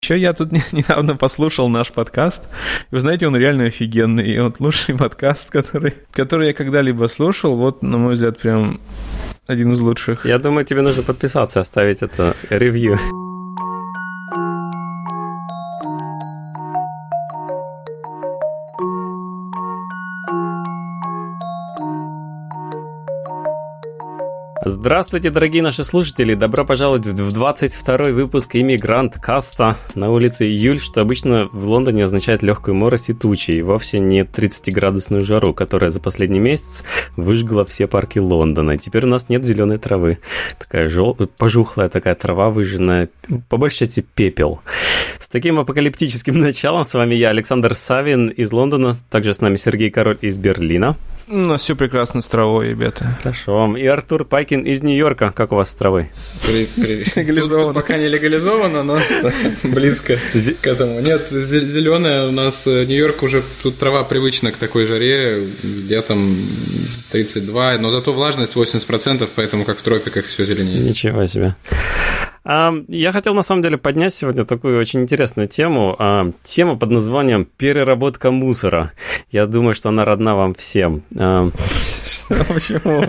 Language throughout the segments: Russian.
Еще я тут недавно послушал наш подкаст, и вы знаете, он реально офигенный, и вот лучший подкаст, который я когда-либо слушал, вот, на мой взгляд, прям один из лучших. Я думаю, тебе нужно подписаться, оставить это ревью. Здравствуйте, дорогие наши слушатели! Добро пожаловать в 22-й выпуск «Иммигрант Каста». На улице июль, что обычно в Лондоне означает легкую морось и тучи, и вовсе не 30-градусную жару, которая за последний месяц выжгла все парки Лондона. И теперь у нас нет зеленой травы. Такая пожухлая такая трава выжженная, по большей части пепел. С таким апокалиптическим началом с вами я, Александр Савин из Лондона, также с нами Сергей Король из Берлина. У нас все прекрасно с травой, ребята. Хорошо. И Артур Пайкин из Нью-Йорка. Как у вас с травой? Привет. Легализовано. Пока не легализовано, но близко к этому. Нет, зеленая у нас Нью-Йорк уже, тут трава привычна к такой жаре, летом 32, но зато влажность 80%, поэтому как в тропиках все зеленеет. Ничего себе. Я хотел, на самом деле, поднять сегодня такую очень интересную тему. Тема под названием «Переработка мусора». Я думаю, что она родна вам всем. Почему?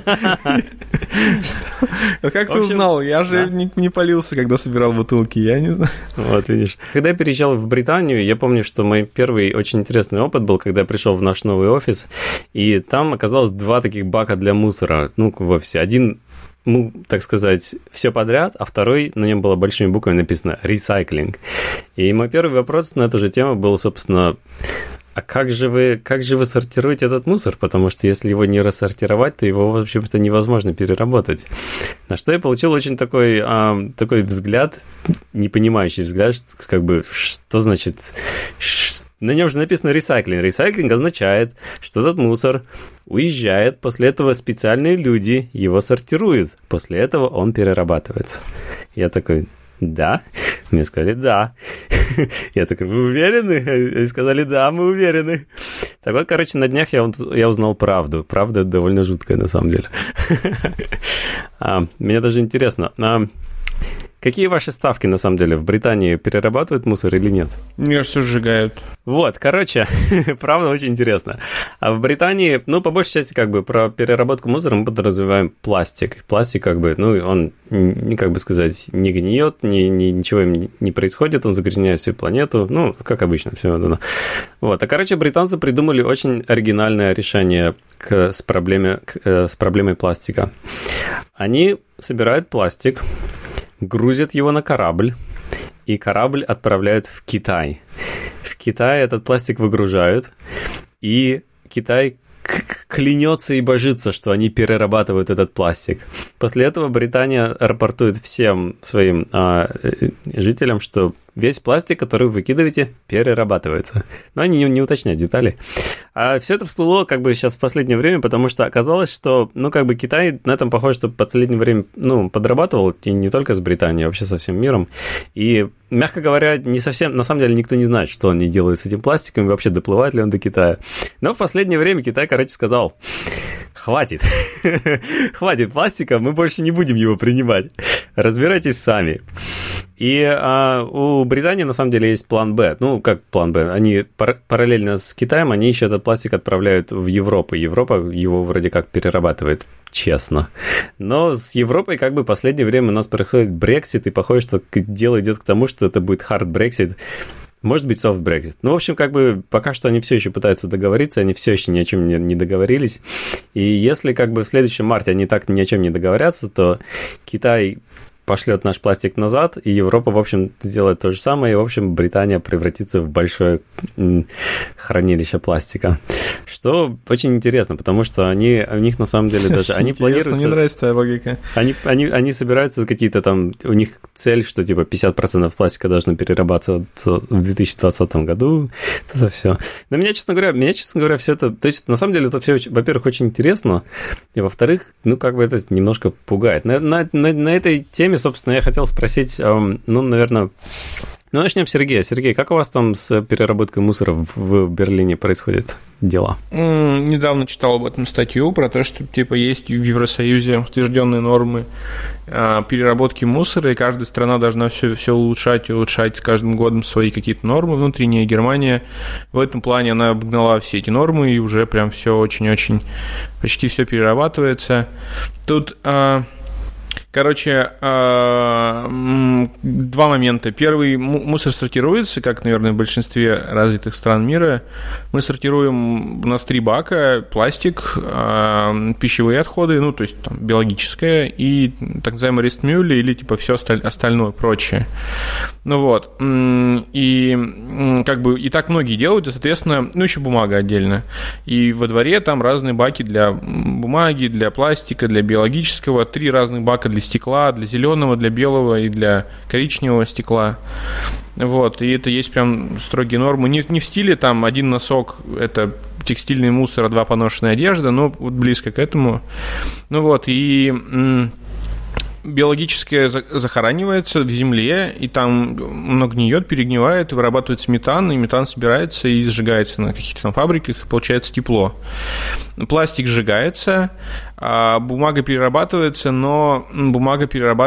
Как ты узнал? Я же не палился, когда собирал бутылки, я не знаю. Вот, видишь. Когда я переезжал в Британию, я помню, что мой первый очень интересный опыт был, когда я пришел в наш новый офис, и там оказалось 2 таких бака для мусора, в офисе. Один, так сказать, все подряд, а второй, на нем было большими буквами написано «Recycling». И мой первый вопрос на эту же тему был, собственно, а как же вы сортируете этот мусор? Потому что если его не рассортировать, то его, в общем-то, невозможно переработать. На что я получил очень такой взгляд, непонимающий взгляд, что значит... На нем же написано «recycling». Recycling означает, что этот мусор уезжает, после этого специальные люди его сортируют, после этого он перерабатывается. Я такой... Да? Мне сказали, да. Я такой, вы уверены? Они сказали, да, мы уверены. Так вот, короче, на днях я узнал правду. Правда довольно жуткая, на самом деле. Мне даже интересно, какие ваши ставки, на самом деле, в Британии перерабатывают мусор или нет? Мне все сжигают. Вот, короче, правда очень интересно. А в Британии, по большей части, про переработку мусора мы подразумеваем пластик. Пластик, он, не гниет, ничего им не происходит, он загрязняет всю планету, как обычно, все. Вот, короче, британцы придумали очень оригинальное решение с проблемой пластика. Они собирают пластик, грузят его на корабль, и корабль отправляют в Китай. В Китае этот пластик выгружают, и Китай клянется и божится, что они перерабатывают этот пластик. После этого Британия рапортует всем своим жителям, что весь пластик, который вы выкидываете, перерабатывается. Но они не уточняют детали. А все это всплыло сейчас в последнее время, потому что оказалось, что, Китай на этом, похоже, что в последнее время, подрабатывал, и не только с Британией, а вообще со всем миром. И, мягко говоря, не совсем, на самом деле, никто не знает, что они делают с этим пластиком, и вообще доплывает ли он до Китая. Но в последнее время Китай, сказал, хватит, хватит пластика, мы больше не будем его принимать, разбирайтесь сами. И у Британии, на самом деле, есть план «Б». Как план «Б»? Они параллельно с Китаем, они еще этот пластик отправляют в Европу. Европа его вроде как перерабатывает, честно. Но с Европой в последнее время у нас происходит Брексит, и похоже, что дело идет к тому, что это будет hard Brexit. Может быть, soft Brexit. В общем, пока что они все еще пытаются договориться, они все еще ни о чем не договорились. И если в следующем марте они так ни о чем не договорятся, то Китай пошлет наш пластик назад, и Европа, в общем, сделает то же самое, и, в общем, Британия превратится в большое хранилище пластика. Что очень интересно, потому что у них на самом деле даже... Они планируют... Мне нравится твоя логика. Они собираются какие-то там... У них цель, что 50% пластика должно перерабатываться в 2020 году. Это все. Но меня, честно говоря, все это... То есть, на самом деле, это все, во-первых, очень интересно, и, во-вторых, это немножко пугает. На этой теме, собственно, я хотел спросить, наверное, Ну, начнем с Сергея. Сергей, как у вас там с переработкой мусора в Берлине происходит дела? Недавно читал об этом статью про то, что типа есть в Евросоюзе утвержденные нормы переработки мусора, и каждая страна должна все улучшать с каждым годом свои какие-то нормы внутренние. Германия в этом плане она обогнала все эти нормы, и уже прям все очень-очень, почти все перерабатывается. Тут... Короче, два момента. Первый, мусор сортируется, как, наверное, в большинстве развитых стран мира. Мы сортируем, у нас 3 бака: пластик, пищевые отходы, ну, то есть там, биологическое, и так называемый рестмюль, или типа все остальное, прочее. Ну вот. И как бы и так многие делают, и, соответственно, ну, еще бумага отдельно. И во дворе там разные баки для бумаги, для пластика, для биологического, 3 разных бака для стекла, для зеленого, для белого и для коричневого стекла. Вот, и это есть прям строгие нормы. Не в стиле там 1 носок – это текстильный мусор, а 2 поношенная одежда, но вот близко к этому. Ну вот, и биологическое захоранивается в земле, и там оно гниет, перегнивает, и вырабатывается метан, и метан собирается и сжигается на каких-то там фабриках, и получается тепло. Пластик сжигается, а бумага перерабатывается, но надо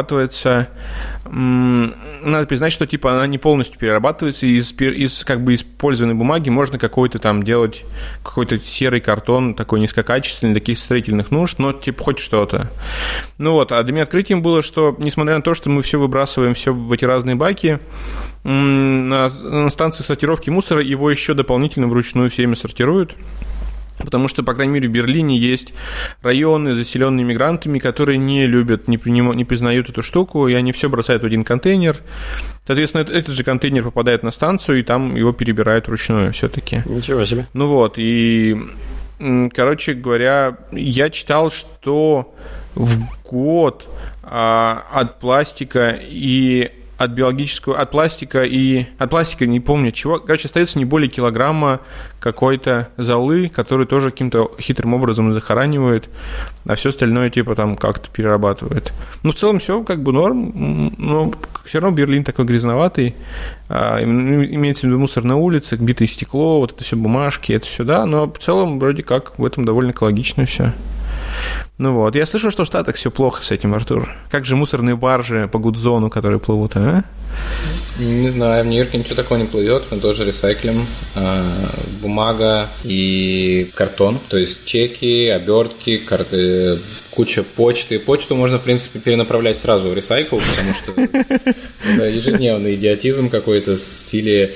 признать, что типа она не полностью перерабатывается, и из как бы использованной бумаги можно какой-то там делать какой-то серый картон, такой низкокачественный, для таких строительных нужд, но типа хоть что-то. Ну вот, а для меня открытием было, что несмотря на то, что мы все выбрасываем все в эти разные баки, на станции сортировки мусора его еще дополнительно вручную все время сортируют. Потому что, по крайней мере, в Берлине есть районы, заселенные мигрантами, которые не любят, не признают эту штуку, и они все бросают в один контейнер. Соответственно, этот же контейнер попадает на станцию, и там его перебирают вручную все-таки. Ничего себе. Ну вот, и, короче говоря, я читал, что в год от пластика и от биологического, от пластика, не помню чего, короче, остается не более килограмма какой-то золы, которую тоже каким-то хитрым образом захоранивают, а все остальное типа там как-то перерабатывают. Ну, в целом все как бы норм, но все равно Берлин такой грязноватый, имеется в виду мусор на улицах, битое стекло, вот это все бумажки, это все, да, но в целом вроде как в этом довольно экологично все. Ну вот, я слышал, что в Штатах все плохо с этим, Артур. Как же мусорные баржи по Гудзону, которые плывут, а? Не знаю, в Нью-Йорке ничего такого не плывет, мы тоже ресайклим. Бумага и картон, то есть чеки, обертки, куча почты. Почту можно, в принципе, перенаправлять сразу в ресайкл, потому что это ежедневный идиотизм какой-то в стиле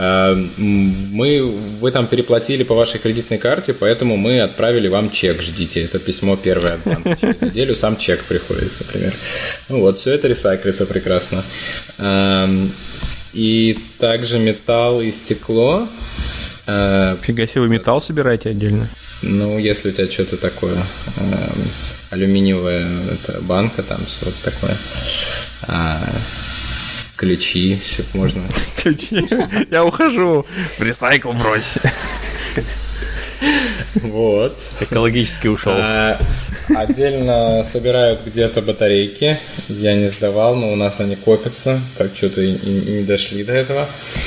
вы там переплатили по вашей кредитной карте, поэтому мы отправили вам чек, ждите. Это письмо первое от банка. Через неделю сам чек приходит, например. Ну вот, все это ресайклится прекрасно. И также металл и стекло. Фига себе, вы металл собираете отдельно? Ну, если у тебя что-то такое, алюминиевая это банка, там все вот такое. Ключи, все можно. Ключи? Я ухожу. В ресайкл брось. Вот. Экологически ушел. Отдельно собирают где-то батарейки. Я не сдавал, но у нас они копятся. Так что-то и не дошли до этого.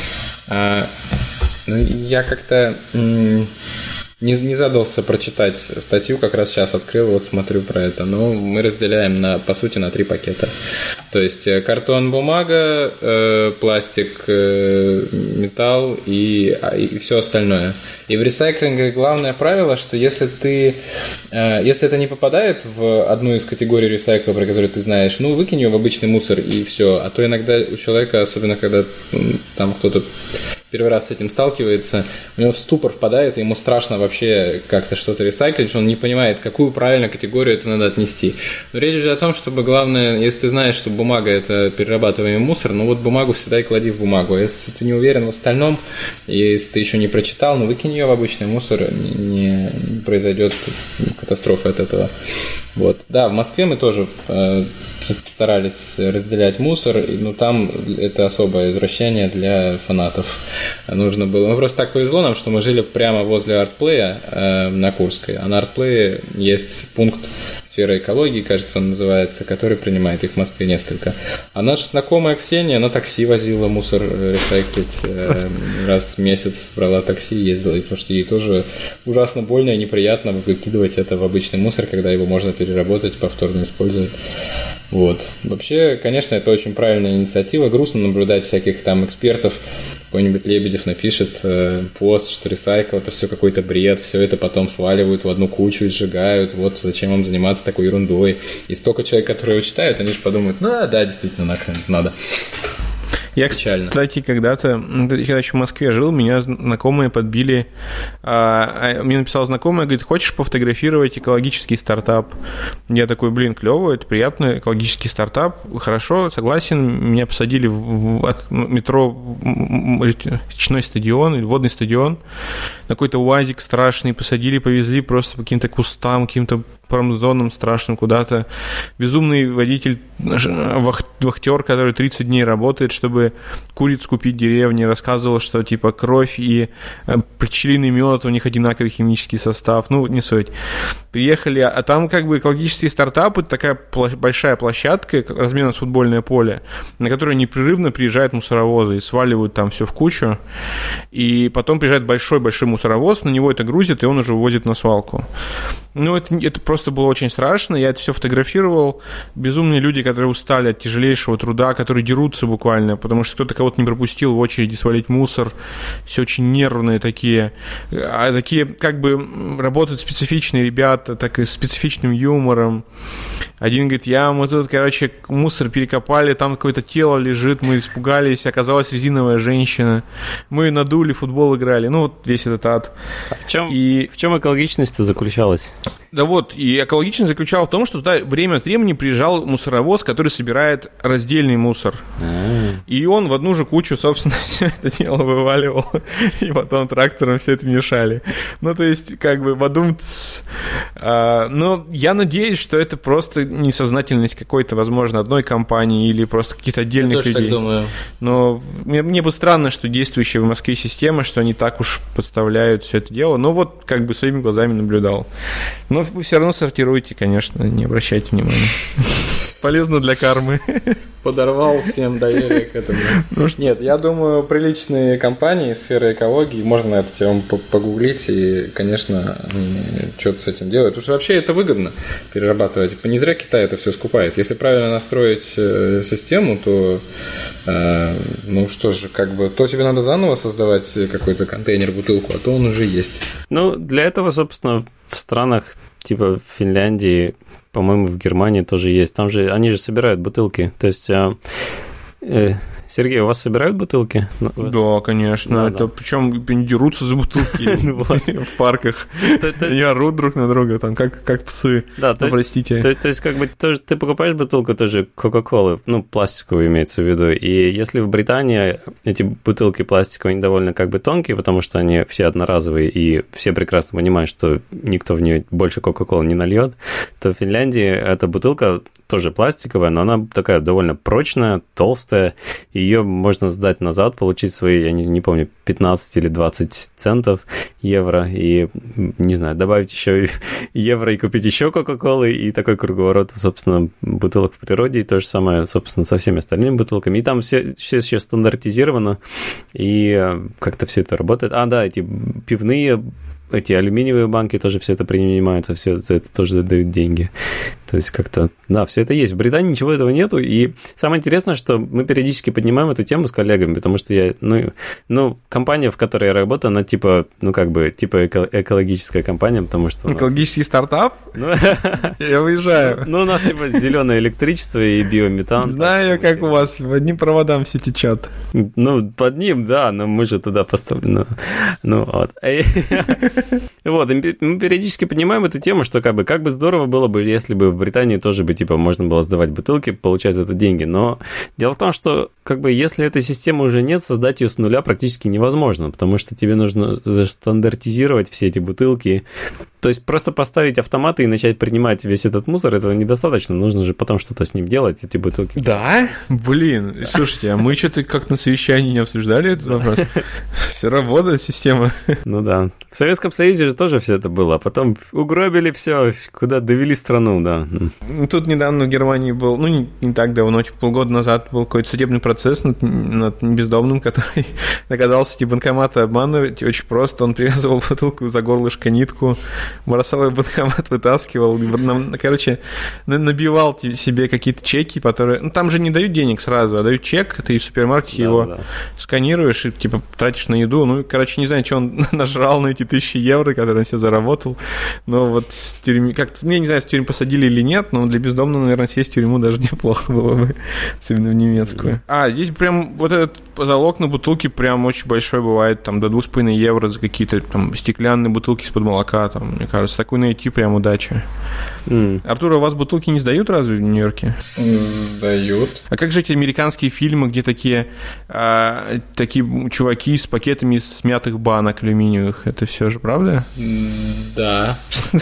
Ну, я как-то не задался прочитать статью, как раз сейчас открыл, вот смотрю про это. Но мы разделяем, по сути, на 3 пакета. То есть картон, бумага, пластик, металл и все остальное. И в ресайклинге главное правило, что если это не попадает в одну из категорий ресайкла, про которую ты знаешь, ну, выкинь ее в обычный мусор и все. А то иногда у человека, особенно когда там кто-то первый раз с этим сталкивается, у него в ступор впадает, и ему страшно вообще как-то что-то ресайклить, он не понимает, какую правильную категорию это надо отнести. Но речь же о том, чтобы главное, если ты знаешь, что бумага – это перерабатываемый мусор, ну вот бумагу всегда и клади в бумагу. Если ты не уверен в остальном, если ты еще не прочитал, ну выкинь ее в обычный мусор, не произойдет катастрофа от этого. Вот. Да, в Москве мы тоже старались разделять мусор, но там это особое извращение для фанатов. Нужно было. Ну, просто так повезло нам, что мы жили прямо возле артплея на Курской, а на артплее есть пункт с «Сфера экологии», кажется, он называется, который принимает их в Москве несколько. А наша знакомая Ксения, она такси возила мусор ресайклить, раз в месяц брала такси, ездила, потому что ей тоже ужасно больно и неприятно выкидывать это в обычный мусор, когда его можно переработать, повторно использовать. Вот. Вообще, конечно, это очень правильная инициатива. Грустно наблюдать всяких там экспертов. Какой-нибудь Лебедев напишет пост, что ресайкл – это все какой-то бред, все это потом сваливают в одну кучу и сжигают. Вот зачем вам заниматься такой ерундой. И столько человек, которые его читают, они же подумают, ну да, действительно, нахрен надо. Я, кстати, когда еще в Москве жил, меня знакомые подбили. Мне написал знакомый, говорит, хочешь пофотографировать экологический стартап? Я такой, блин, клево, это приятно, экологический стартап, хорошо, согласен. Меня посадили от метро речной стадион или водный стадион, на какой-то УАЗик страшный, посадили, повезли просто по каким-то кустам, каким-то промзонам страшным куда-то. Безумный водитель, вахтер, который 30 дней работает, чтобы куриц купить в деревне, рассказывал, что типа кровь и пчелиный мед, у них одинаковый химический состав. Ну, не суть. Приехали, а там как бы экологические стартапы, такая большая площадка размером с футбольное поле, на которую непрерывно приезжают мусоровозы и сваливают там все в кучу. И потом приезжает большой-большой мусоровоз, на него это грузит, и он уже вывозит на свалку. Ну, это просто было очень страшно, я это все фотографировал. Безумные люди, которые устали от тяжелейшего труда, которые дерутся буквально, потому что кто-то кого-то не пропустил в очереди свалить мусор. Все очень нервные такие. А такие, как бы, работают специфичные ребята, так и с специфичным юмором. Один говорит, мы тут, короче, мусор перекопали, там какое-то тело лежит, мы испугались, оказалась резиновая женщина. Мы надули, футбол играли. Ну, вот весь этот ад. А в чем экологичность-то заключалась? Да вот, и экологичность заключалась в том, что туда время от времени приезжал мусоровоз, который собирает раздельный мусор. И он в одну же кучу, собственно, все это дело вываливал, и потом трактором все это мешали. Ну, то есть, как бы, бадумц. Но я надеюсь, что это просто несознательность какой-то, возможно, одной компании или просто каких-то отдельных людей. Я тоже так думаю. Но мне бы странно, что действующая в Москве система, что они так уж подставляют все это дело. Но вот, как бы, своими глазами наблюдал. Но вы все равно сортируйте, конечно, не обращайте внимания. Полезно для кармы. Подорвал всем доверие к этому. Нет, я думаю, приличные компании сферы экологии, можно на эту тему погуглить, и, конечно, они что-то с этим делают. Потому что вообще это выгодно перерабатывать. Не зря Китай это все скупает. Если правильно настроить систему, то, ну что же, как бы, то тебе надо заново создавать какой-то контейнер, бутылку, а то он уже есть. Ну, для этого, собственно, в странах типа Финляндии, по-моему, в Германии тоже есть. Там же они же собирают бутылки. То есть, Сергей, у вас собирают бутылки? Да, конечно. Да. Причем они дерутся за бутылки в парках. Они орут друг на друга, там, как псы. Да, простите. То есть, как бы, ты покупаешь бутылку тоже Кока-Колы, ну, пластиковую имеется в виду, и если в Британии эти бутылки пластиковые, они довольно как бы тонкие, потому что они все одноразовые, и все прекрасно понимают, что никто в нее больше Кока-Колы не нальет, то в Финляндии эта бутылка тоже пластиковая, но она такая довольно прочная, толстая, ее можно сдать назад, получить свои, я не помню, 15 или 20 центов евро, и, не знаю, добавить еще евро и купить еще Кока-Колы, и такой круговорот, собственно, бутылок в природе, и то же самое, собственно, со всеми остальными бутылками. И там все еще стандартизировано, и как-то все это работает. А, да, эти пивные, эти алюминиевые банки тоже все это принимается, все это тоже дают деньги. То есть как-то, да, все это есть. В Британии ничего этого нету, и самое интересное, что мы периодически поднимаем эту тему с коллегами, потому что компания, в которой я работаю, она типа экологическая компания, потому что экологический стартап? Я выезжаю. Ну, у нас типа зеленое электричество и биометан. Знаю, как у вас, по одним проводам все течет. Ну, под ним, да, но мы же туда поставили. Ну, вот. Вот, мы периодически поднимаем эту тему, что как бы здорово было бы, если бы в Британии тоже бы, типа, можно было сдавать бутылки, получать за это деньги, но дело в том, что, как бы, если этой системы уже нет, создать ее с нуля практически невозможно, потому что тебе нужно застандартизировать все эти бутылки, то есть просто поставить автоматы и начать принимать весь этот мусор, этого недостаточно, нужно же потом что-то с ним делать, эти бутылки. Да? Блин, слушайте, а мы что-то как на совещании не обсуждали этот вопрос? Все работает система. Ну да. В Советском Союзе же тоже все это было, а потом угробили все, куда довели страну, да. Тут недавно в Германии был, не так давно, полгода назад был какой-то судебный процесс над бездомным, который догадался эти банкоматы обманывать очень просто. Он привязывал бутылку за горлышко нитку, бросал ее в банкомат, вытаскивал, набивал себе какие-то чеки, которые... там же не дают денег сразу, а дают чек, ты в супермаркете его сканируешь и, тратишь на еду. Не знаю, что он нажрал на эти 1000 евро, которые он себе заработал, но вот с тюрьмы... я не знаю, с тюрьмы посадили или нет, но для бездомного, наверное, сесть в тюрьму даже неплохо было бы, особенно в немецкую. Здесь прям вот этот залог на бутылке прям очень большой бывает, там, до 2,5 евро за какие-то там стеклянные бутылки из-под молока, там, мне кажется, такую найти прям удача. Артур, у вас бутылки не сдают разве в Нью-Йорке? Сдают. А как же эти американские фильмы, где такие чуваки с пакетами смятых банок алюминиевых, это все же правда? Да.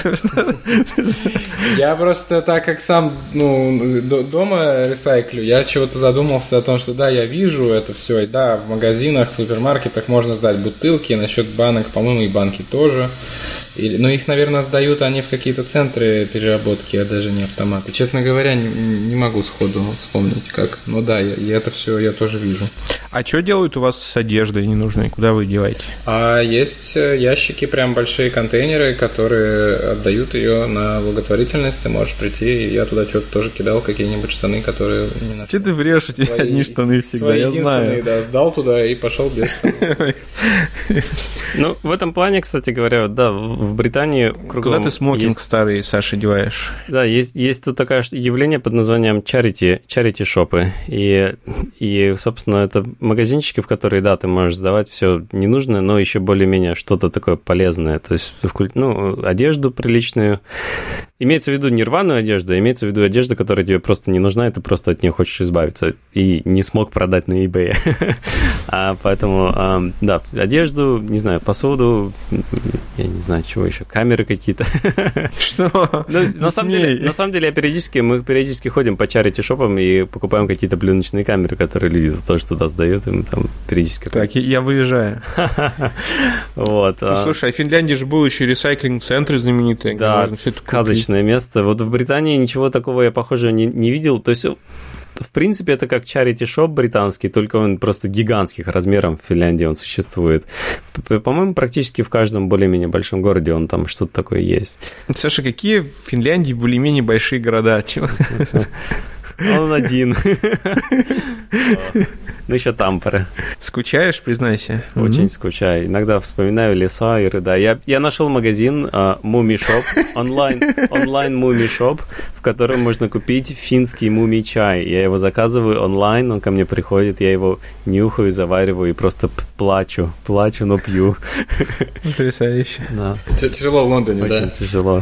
Я просто, так как сам дома ресайклю, я чего-то задумался о том, что да, я вижу это все, и да, в магазинах, в супермаркетах можно сдать бутылки, насчет банок, по-моему, и банки тоже. Но их, наверное, сдают они в какие-то центры переработки, а даже не автоматы. Честно говоря, не могу сходу вспомнить как. Но да, это все я тоже вижу. А что делают у вас с одеждой ненужной? Куда вы деваете? Есть ящики, прям большие контейнеры, которые отдают ее на благотворительность. Ты можешь прийти, и я туда что-то тоже кидал, какие-нибудь штаны, которые... Что ты врешь, у тебя одни штаны всегда, я знаю. Да, сдал туда и пошел без штанов. В этом плане, кстати говоря, да, в Британии кругом... Куда ты смокинг старый, Саша, одеваешь? Да, есть тут такое явление под названием charity-шопы. И, собственно, это магазинчики, в которые, да, ты можешь сдавать все ненужное, но еще более-менее что-то такое полезное. То есть, одежду приличную. Имеется в виду не рваную одежду, а имеется в виду одежда, которая тебе просто не нужна, и ты просто от нее хочешь избавиться. И не смог продать на eBay. Поэтому, да, одежду, не знаю, посуду, я не знаю, чего еще, камеры какие-то. Что? На самом деле, мы периодически ходим по чарити-шопам и покупаем какие-то пленочные камеры, которые люди тоже туда сдают, и мы там периодически... Так, я выезжаю. Вот. Слушай, а в Финляндии же был еще ресайклинг-центр знаменитый. Да, сказочное место. Вот в Британии ничего такого я, похоже, не видел. То есть... В принципе, это как charity-шоп британский, только он просто гигантских размеров в Финляндии он существует. По-моему, практически в каждом более-менее большом городе он там что-то такое есть. Саша, какие в Финляндии более-менее большие города? Он один. Ну, еще Тампере. Скучаешь, признайся? Очень скучаю. Иногда вспоминаю леса и рыдаю. Я нашел магазин Муми-шоп, онлайн Муми-шоп, в котором можно купить финский муми-чай. Я его заказываю онлайн, он ко мне приходит, я его нюхаю, завариваю и просто плачу, но пью. Потрясающе. Да. Тяжело в Лондоне, да? Очень тяжело.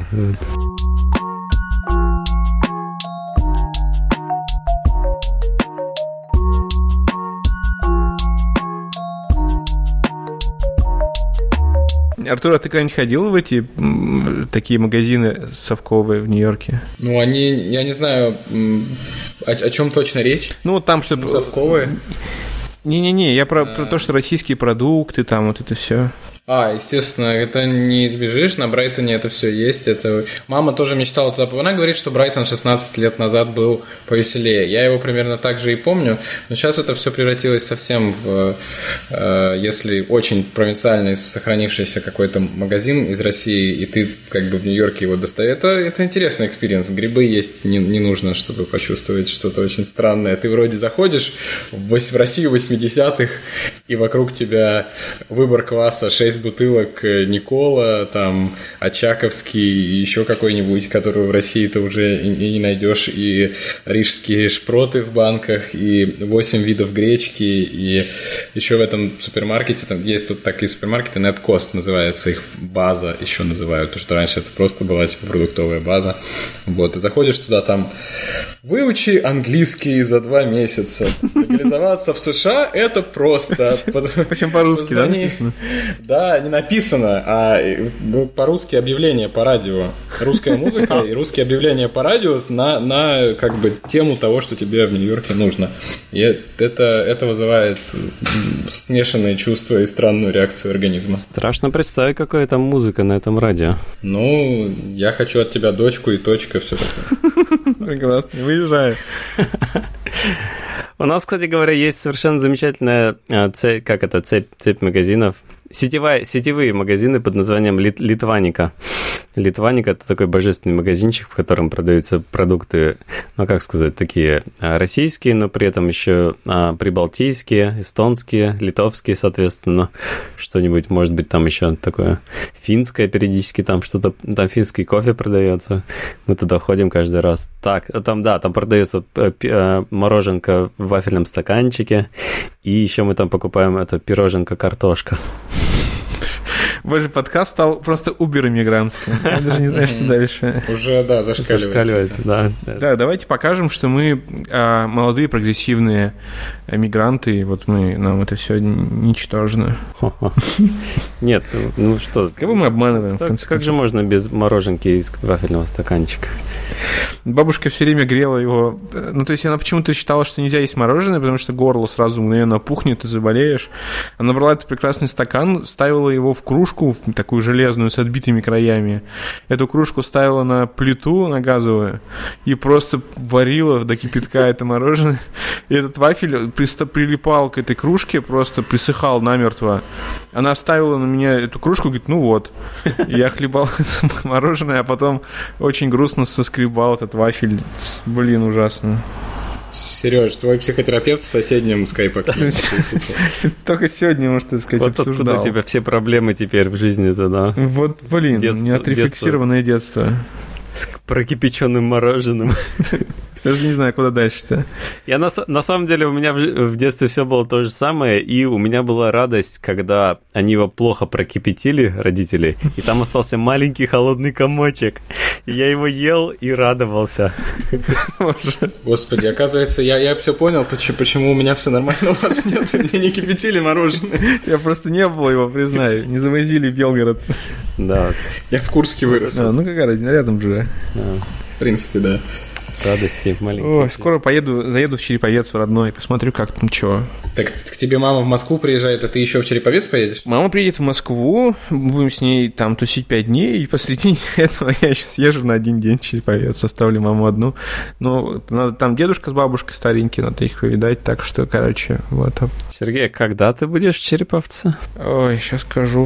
Артур, а ты когда-нибудь ходил в эти такие магазины совковые в Нью-Йорке? Я не знаю, о чем точно речь. Там что-то... совковые? Не-не-не, я про то, что российские продукты, там вот это все. Естественно, это не избежишь, на Брайтоне это все есть. Мама тоже мечтала туда. Она говорит, что Брайтон 16 лет назад был повеселее. Я его примерно так же и помню, но сейчас это все превратилось совсем в, если очень провинциальный, сохранившийся какой-то магазин из России, и ты как бы в Нью-Йорке его достаешь. Это интересный экспириенс. Грибы есть не нужно, чтобы почувствовать что-то очень странное. Ты вроде заходишь в Россию 80-х, и вокруг тебя выбор кваса 6 бутылок Никола, там, Очаковский и еще какой-нибудь, который в России ты уже и не найдешь, и рижские шпроты в банках, и 8 видов гречки, и еще в этом супермаркете, там есть тут такие супермаркеты, Netcost называется, их база еще называют, потому что раньше это просто была типа продуктовая база. Вот, и заходишь туда, там, выучи английский за 2 месяца. Легализоваться в США – это просто. Причем по-русски, да, написано? Да, да, не написано, а по-русски объявление по радио. Русская музыка и русские объявления по радио на как бы тему того, что тебе в Нью-Йорке нужно. И это вызывает смешанные чувства и странную реакцию организма. Страшно представить, какая там музыка на этом радио. Ну, я хочу от тебя дочку и точка, все такое. Прекрасно, выезжаю. У нас, кстати говоря, есть совершенно замечательная цепь магазинов. Сетевые магазины под названием Литваника. Литваника – это такой божественный магазинчик, в котором продаются продукты, ну, как сказать, такие российские, но при этом еще прибалтийские, эстонские, литовские, соответственно. Что-нибудь, может быть, там еще такое финское периодически, там что-то, там финский кофе продается. Мы туда ходим каждый раз. Так, там продается мороженка в вафельном стаканчике, и еще мы там покупаем это пироженка-картошка. Боже, подкаст стал просто убер-иммигрантским. Я даже не знаю, что дальше. Уже, да, зашкаливает. Да, давайте покажем, что мы молодые прогрессивные мигранты, и вот нам это все ничтожно. Нет, ну что. Кого мы обманываем? Как же можно без мороженки из вафельного стаканчика? Бабушка все время грела его. Ну, то есть она почему-то считала, что нельзя есть мороженое, потому что горло сразу мгновенно опухнет и заболеешь. Она брала этот прекрасный стакан, ставила его в кружку, такую железную, с отбитыми краями. Эту кружку ставила на плиту, на газовую, и просто варила до кипятка это мороженое. И этот вафель прилипал к этой кружке, просто присыхал намертво. Она ставила на меня эту кружку, говорит, ну вот. И я хлебал мороженое, а потом очень грустно соскребал этот вафель. Блин, ужасно. Сереж, твой психотерапевт в соседнем скайпе. Только сегодня, может, так сказать, обсуждал. Вот откуда у тебя все проблемы теперь в жизни-то, да? Вот, блин, неотрефлексированное детство. С прокипяченным мороженым. Даже не знаю, куда дальше-то. На самом деле, у меня в детстве все было то же самое, и у меня была радость, когда они его плохо прокипятили, родители, и там остался маленький холодный комочек. И я его ел и радовался. Господи, оказывается, я все понял, почему у меня все нормально, у вас нет, мне не кипятили мороженое. Я просто не было его, признаю, не завозили в Белгород. Да. Я в Курске вырос. Ну какая разница, рядом же. В принципе, да. Радости маленькие. Ой, скоро заеду в Череповец в родной, посмотрю, как там чего. Так к тебе мама в Москву приезжает, а ты еще в Череповец поедешь? Мама приедет в Москву, будем с ней там тусить 5 дней, и посреди этого я еще съезжу на 1 день в Череповец, оставлю маму одну. Но надо, там дедушка с бабушкой старенькие, надо их повидать, так что, короче, вот. Сергей, когда ты будешь в Череповце? Ой, сейчас скажу,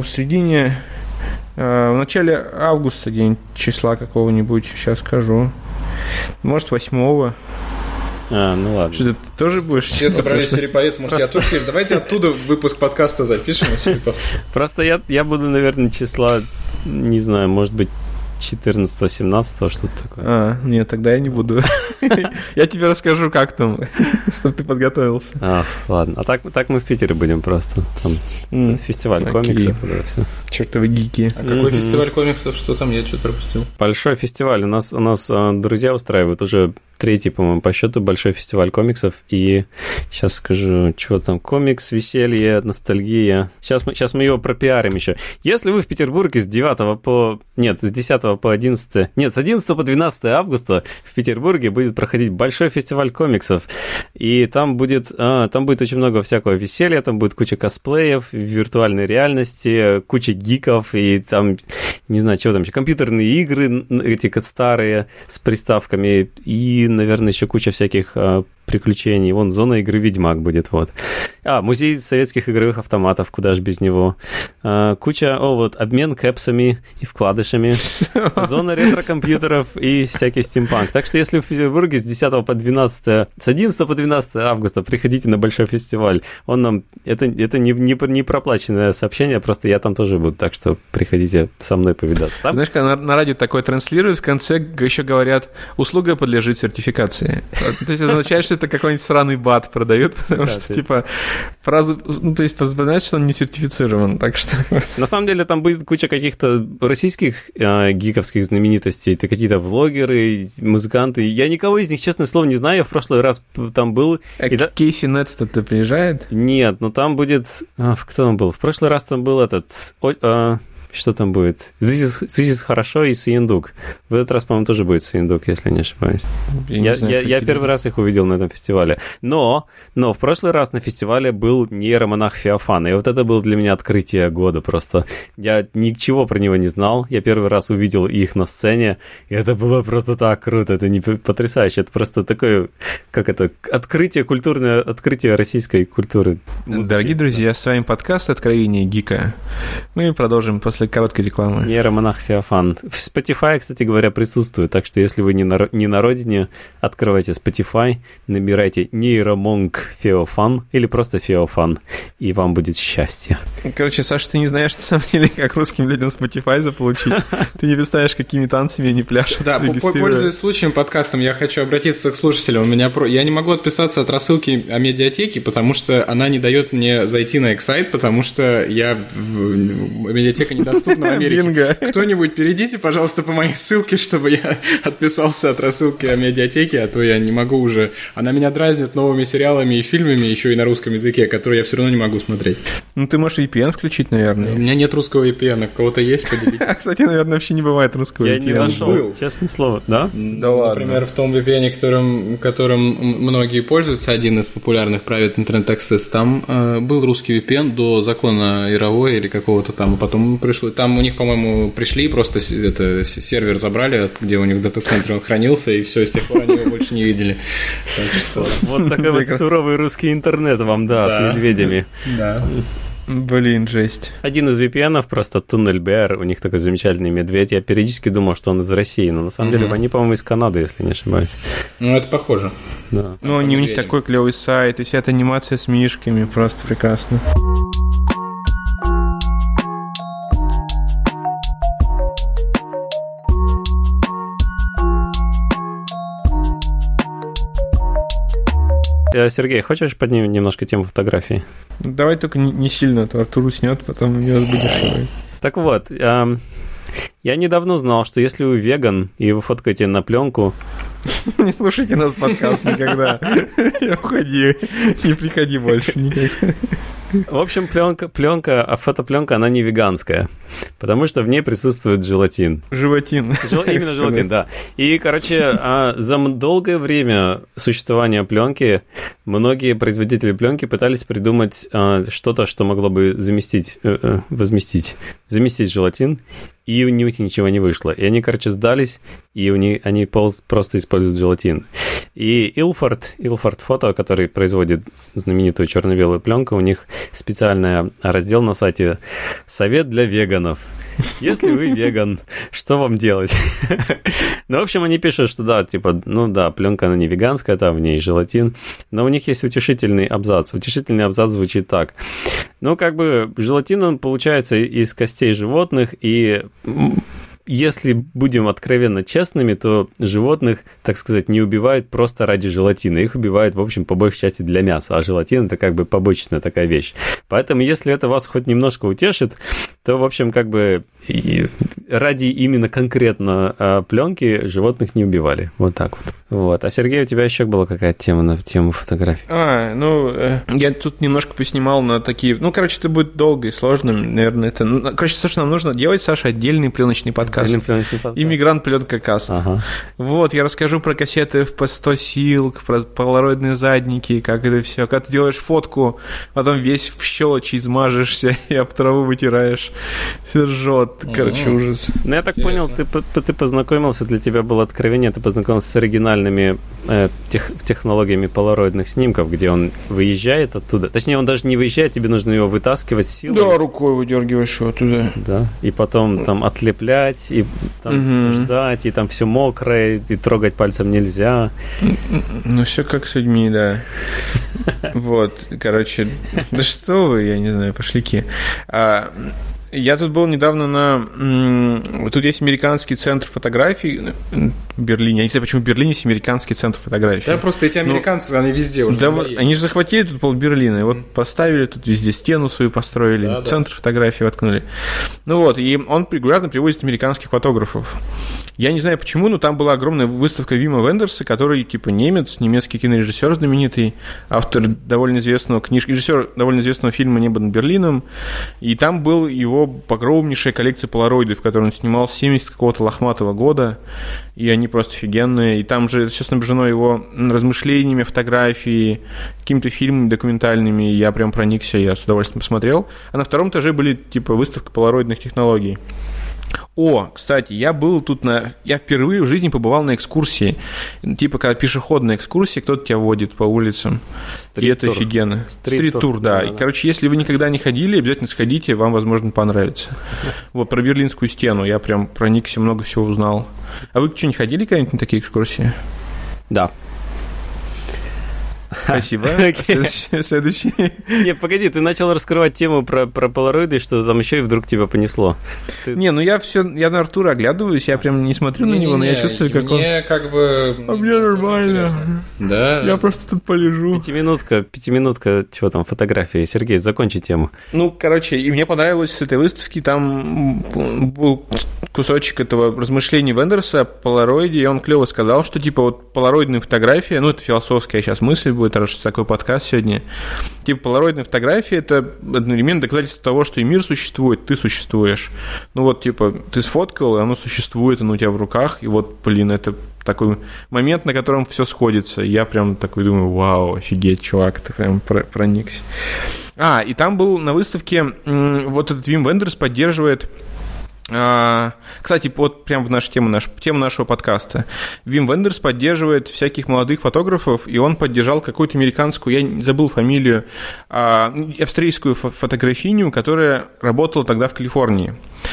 в начале августа, день числа какого-нибудь, сейчас скажу. Может, 8-го. Ну ладно. Что, ты тоже будешь? Все собрались в Череповец, может, я тоже. Давайте оттуда выпуск подкаста запишем о Череповце. Просто я буду, наверное, числа, не знаю, может быть, 14-17, что-то такое. Нет, тогда я не буду. Я тебе расскажу, как там, чтобы ты подготовился. Ладно. А так мы в Питере будем просто. Там фестиваль комиксов. Чертовы гики. А какой фестиваль комиксов? Что там? Я что-то пропустил. Большой фестиваль. У нас друзья устраивают уже 3-й, по-моему, по счету большой фестиваль комиксов. И сейчас скажу, чего там. Комикс, веселье, ностальгия. Сейчас мы его пропиарим еще. Если вы в Петербурге с 10 по 11... Нет, с 11 по 12 августа в Петербурге будет проходить большой фестиваль комиксов. И там будет очень много всякого веселья, там будет куча косплеев, виртуальной реальности, куча гиков, и там, не знаю, чего там еще, компьютерные игры, эти старые, с приставками, и, наверное, еще куча всяких приключений. Вон, зона игры «Ведьмак» будет, вот. Музей советских игровых автоматов, куда ж без него. Куча, обмен кэпсами и вкладышами. Зона ретро-компьютеров и всякий стимпанк. Так что, если в Петербурге с 11 по 12 августа приходите на большой фестиваль, это не проплаченное сообщение, просто я там тоже буду, так что приходите со мной повидаться. Там? Знаешь, когда на радио такое транслируют, в конце еще говорят, услуга подлежит сертификации. То есть это означает, что это какой-нибудь сраный бат продают, потому что, типа, фразу... Ну, то есть, познать, что он не сертифицирован, так что... На самом деле, там будет куча каких-то российских гиковских знаменитостей. Это какие-то влогеры, музыканты. Я никого из них, честное слово, не знаю. Я в прошлый раз там был. Кейси Нестат-то приезжает? Нет, но там будет... Кто там был? В прошлый раз там был этот... Что там будет? This is хорошо и Сыендук. В этот раз, по-моему, тоже будет Сыендук, если не ошибаюсь. Я первый раз их увидел на этом фестивале. Но в прошлый раз на фестивале был нейромонах Феофан. И вот это было для меня открытие года просто. Я ничего про него не знал. Я первый раз увидел их на сцене. И это было просто так круто. Это не потрясающе. Это просто такое, как это, открытие, культурное открытие российской культуры. Дорогие друзья, с вами подкаст «Откровение гика». Мы продолжим после короткой рекламы. Нейромонах Феофан. В Spotify, кстати говоря, присутствует, так что если вы не на родине, открывайте Spotify, набирайте нейромонг Феофан или просто Феофан, и вам будет счастье. Короче, Саша, ты не знаешь, на самом деле, как русским людям Spotify заполучить. Ты не представляешь, какими танцами они пляшут. Да, пользуясь случаем подкастом, я хочу обратиться к слушателям. Я не могу отписаться от рассылки о медиатеке, потому что она не дает мне зайти на Excite, потому что медиатека недоступна в Америке. Бинго. Кто-нибудь перейдите, пожалуйста, по моей ссылке, чтобы я отписался от рассылки о медиатеке, а то я не могу уже. Она меня дразнит новыми сериалами и фильмами, еще и на русском языке, которые я все равно не могу смотреть. Ну, ты можешь VPN включить, наверное. У меня нет русского VPN, у кого-то есть, поделитесь. Кстати, наверное, вообще не бывает русского VPN. Я не нашел, честное слово, да? Да ладно. Например, в том VPN, которым многие пользуются, один из популярных Private Internet Access, там был русский VPN до закона Яровой или какого-то там, а потом пришло. Там у них, по-моему, пришли, просто сервер забрали, где у них в дата-центре он хранился, и все, с тех пор они его больше не видели. Вот такой вот суровый русский интернет вам, да, с медведями. Да. Блин, жесть. Один из VPN-ов просто TunnelBear, у них такой замечательный медведь. Я периодически думал, что он из России, но на самом деле они, по-моему, из Канады, если не ошибаюсь. Ну, это похоже. Да. Ну, у них такой клевый сайт, и вся эта анимация с мишками, просто прекрасно. Сергей, хочешь поднимем немножко тему фотографий? Давай только не сильно, а то Артур уснет, потом меня будешь. Так вот, я недавно узнал, что если вы веган и вы фоткаете на пленку... Не слушайте нас подкаст никогда. Уходи, не приходи больше никогда. В общем, фотопленка, она не веганская, потому что в ней присутствует желатин. Животин. Именно желатин, да. И, короче, за долгое время существования пленки многие производители пленки пытались придумать что-то, что могло бы заместить желатин, и у них ничего не вышло. И они, короче, сдались, и они просто используют желатин. И Ilford Photo, который производит знаменитую черно-белую пленку, у них специальный раздел на сайте «Совет для веганов». Если вы веган, что вам делать? Ну, в общем, они пишут, что да, типа, ну да, пленка, она не веганская, там в ней желатин, но у них есть утешительный абзац. Утешительный абзац звучит так. Ну, как бы, желатин, он получается из костей животных, и... Если будем откровенно честными, то животных, так сказать, не убивают просто ради желатина. Их убивают, в общем, по большей части для мяса. А желатин – это как бы побочная такая вещь. Поэтому, если это вас хоть немножко утешит, то, в общем, как бы ради именно конкретно пленки животных не убивали. Вот так вот. Вот. А, Сергей, у тебя еще была какая-то тема на тему фотографий? Я тут немножко поснимал на такие... Ну, короче, это будет долго и сложно, наверное. Короче, Саша, нам нужно делать, Саша, отдельный пленочный подкаст. Иммигрант пленка каст. Ага. Вот, я расскажу про кассеты FP100 Silk, про полароидные задники, как это все. Когда ты делаешь фотку, потом весь в щелочи измажешься и об траву вытираешь. Все ржет. Короче, ужас. Ну, я так понял, ты познакомился, для тебя было откровение, ты познакомился с оригинальными технологиями полароидных снимков, где он выезжает оттуда. Точнее, он даже не выезжает, тебе нужно его вытаскивать силой. Да, рукой выдергиваешь его оттуда. Да, и потом там отлеплять, и там ждать, и там все мокрое, и трогать пальцем нельзя. Ну, все как с людьми, да. Вот, короче, да что вы, я не знаю, пошляки. Я тут был недавно тут есть американский центр фотографий в Берлине. Я не знаю, почему в Берлине есть американский центр фотографий. Да, просто эти американцы, они везде уже. Да, они же захватили тут полберлина. И вот поставили тут везде стену свою построили, центр фотографий воткнули. Ну вот, и он регулярно привозит американских фотографов. Я не знаю почему, но там была огромная выставка Вима Вендерса, который типа немец, немецкий кинорежиссер знаменитый, автор довольно известного режиссер довольно известного фильма «Небо над Берлином». И там был его огромнейшая коллекция полароидов, в которой он снимал с 70 какого-то лохматого года, и они просто офигенные. И там же все снабжено его размышлениями, фотографией, какими-то фильмами документальными. И я прям проникся, я с удовольствием посмотрел. А на втором этаже были типа выставка полароидных технологий. О, кстати, я впервые в жизни побывал на экскурсии. Типа, когда пешеходная экскурсия, кто-то тебя водит по улицам. И это офигенно. Стрит-тур, да. И, короче, если вы никогда не ходили, обязательно сходите, вам, возможно, понравится. Вот про Берлинскую стену я прям проникся, много всего узнал. А вы что, не ходили когда-нибудь на такие экскурсии? Да. Спасибо. Следующий. Не, погоди, ты начал раскрывать тему про полароиды, что там еще и вдруг тебя понесло. Не, ну я на Артура оглядываюсь, я прям не смотрю на него, но я чувствую, как он... Мне как бы... А мне нормально. Да. Я просто тут полежу. Пятиминутка, чего там, фотографии. Сергей, закончи тему. Ну, короче, и мне понравилось с этой выставки, там был кусочек этого размышлений Вендерса о полароиде, и он клево сказал, что типа вот полароидная фотография, ну это философская сейчас мысль будет, раз что такой подкаст сегодня, типа полароидная фотография — это одновременно доказательство того, что и мир существует, ты существуешь. Ну вот типа ты сфоткал, и оно существует, оно у тебя в руках, и вот, блин, это такой момент, на котором все сходится. И я прям такой думаю, вау, офигеть, чувак, ты прям проникся. И там был на выставке вот этот Вим Вендерс поддерживает. Кстати, вот прям в нашу тему нашего подкаста. Вим Вендерс поддерживает всяких молодых фотографов, и он поддержал какую-то американскую, я забыл фамилию, австрийскую фотографиню, которая работала тогда в Калифорнии.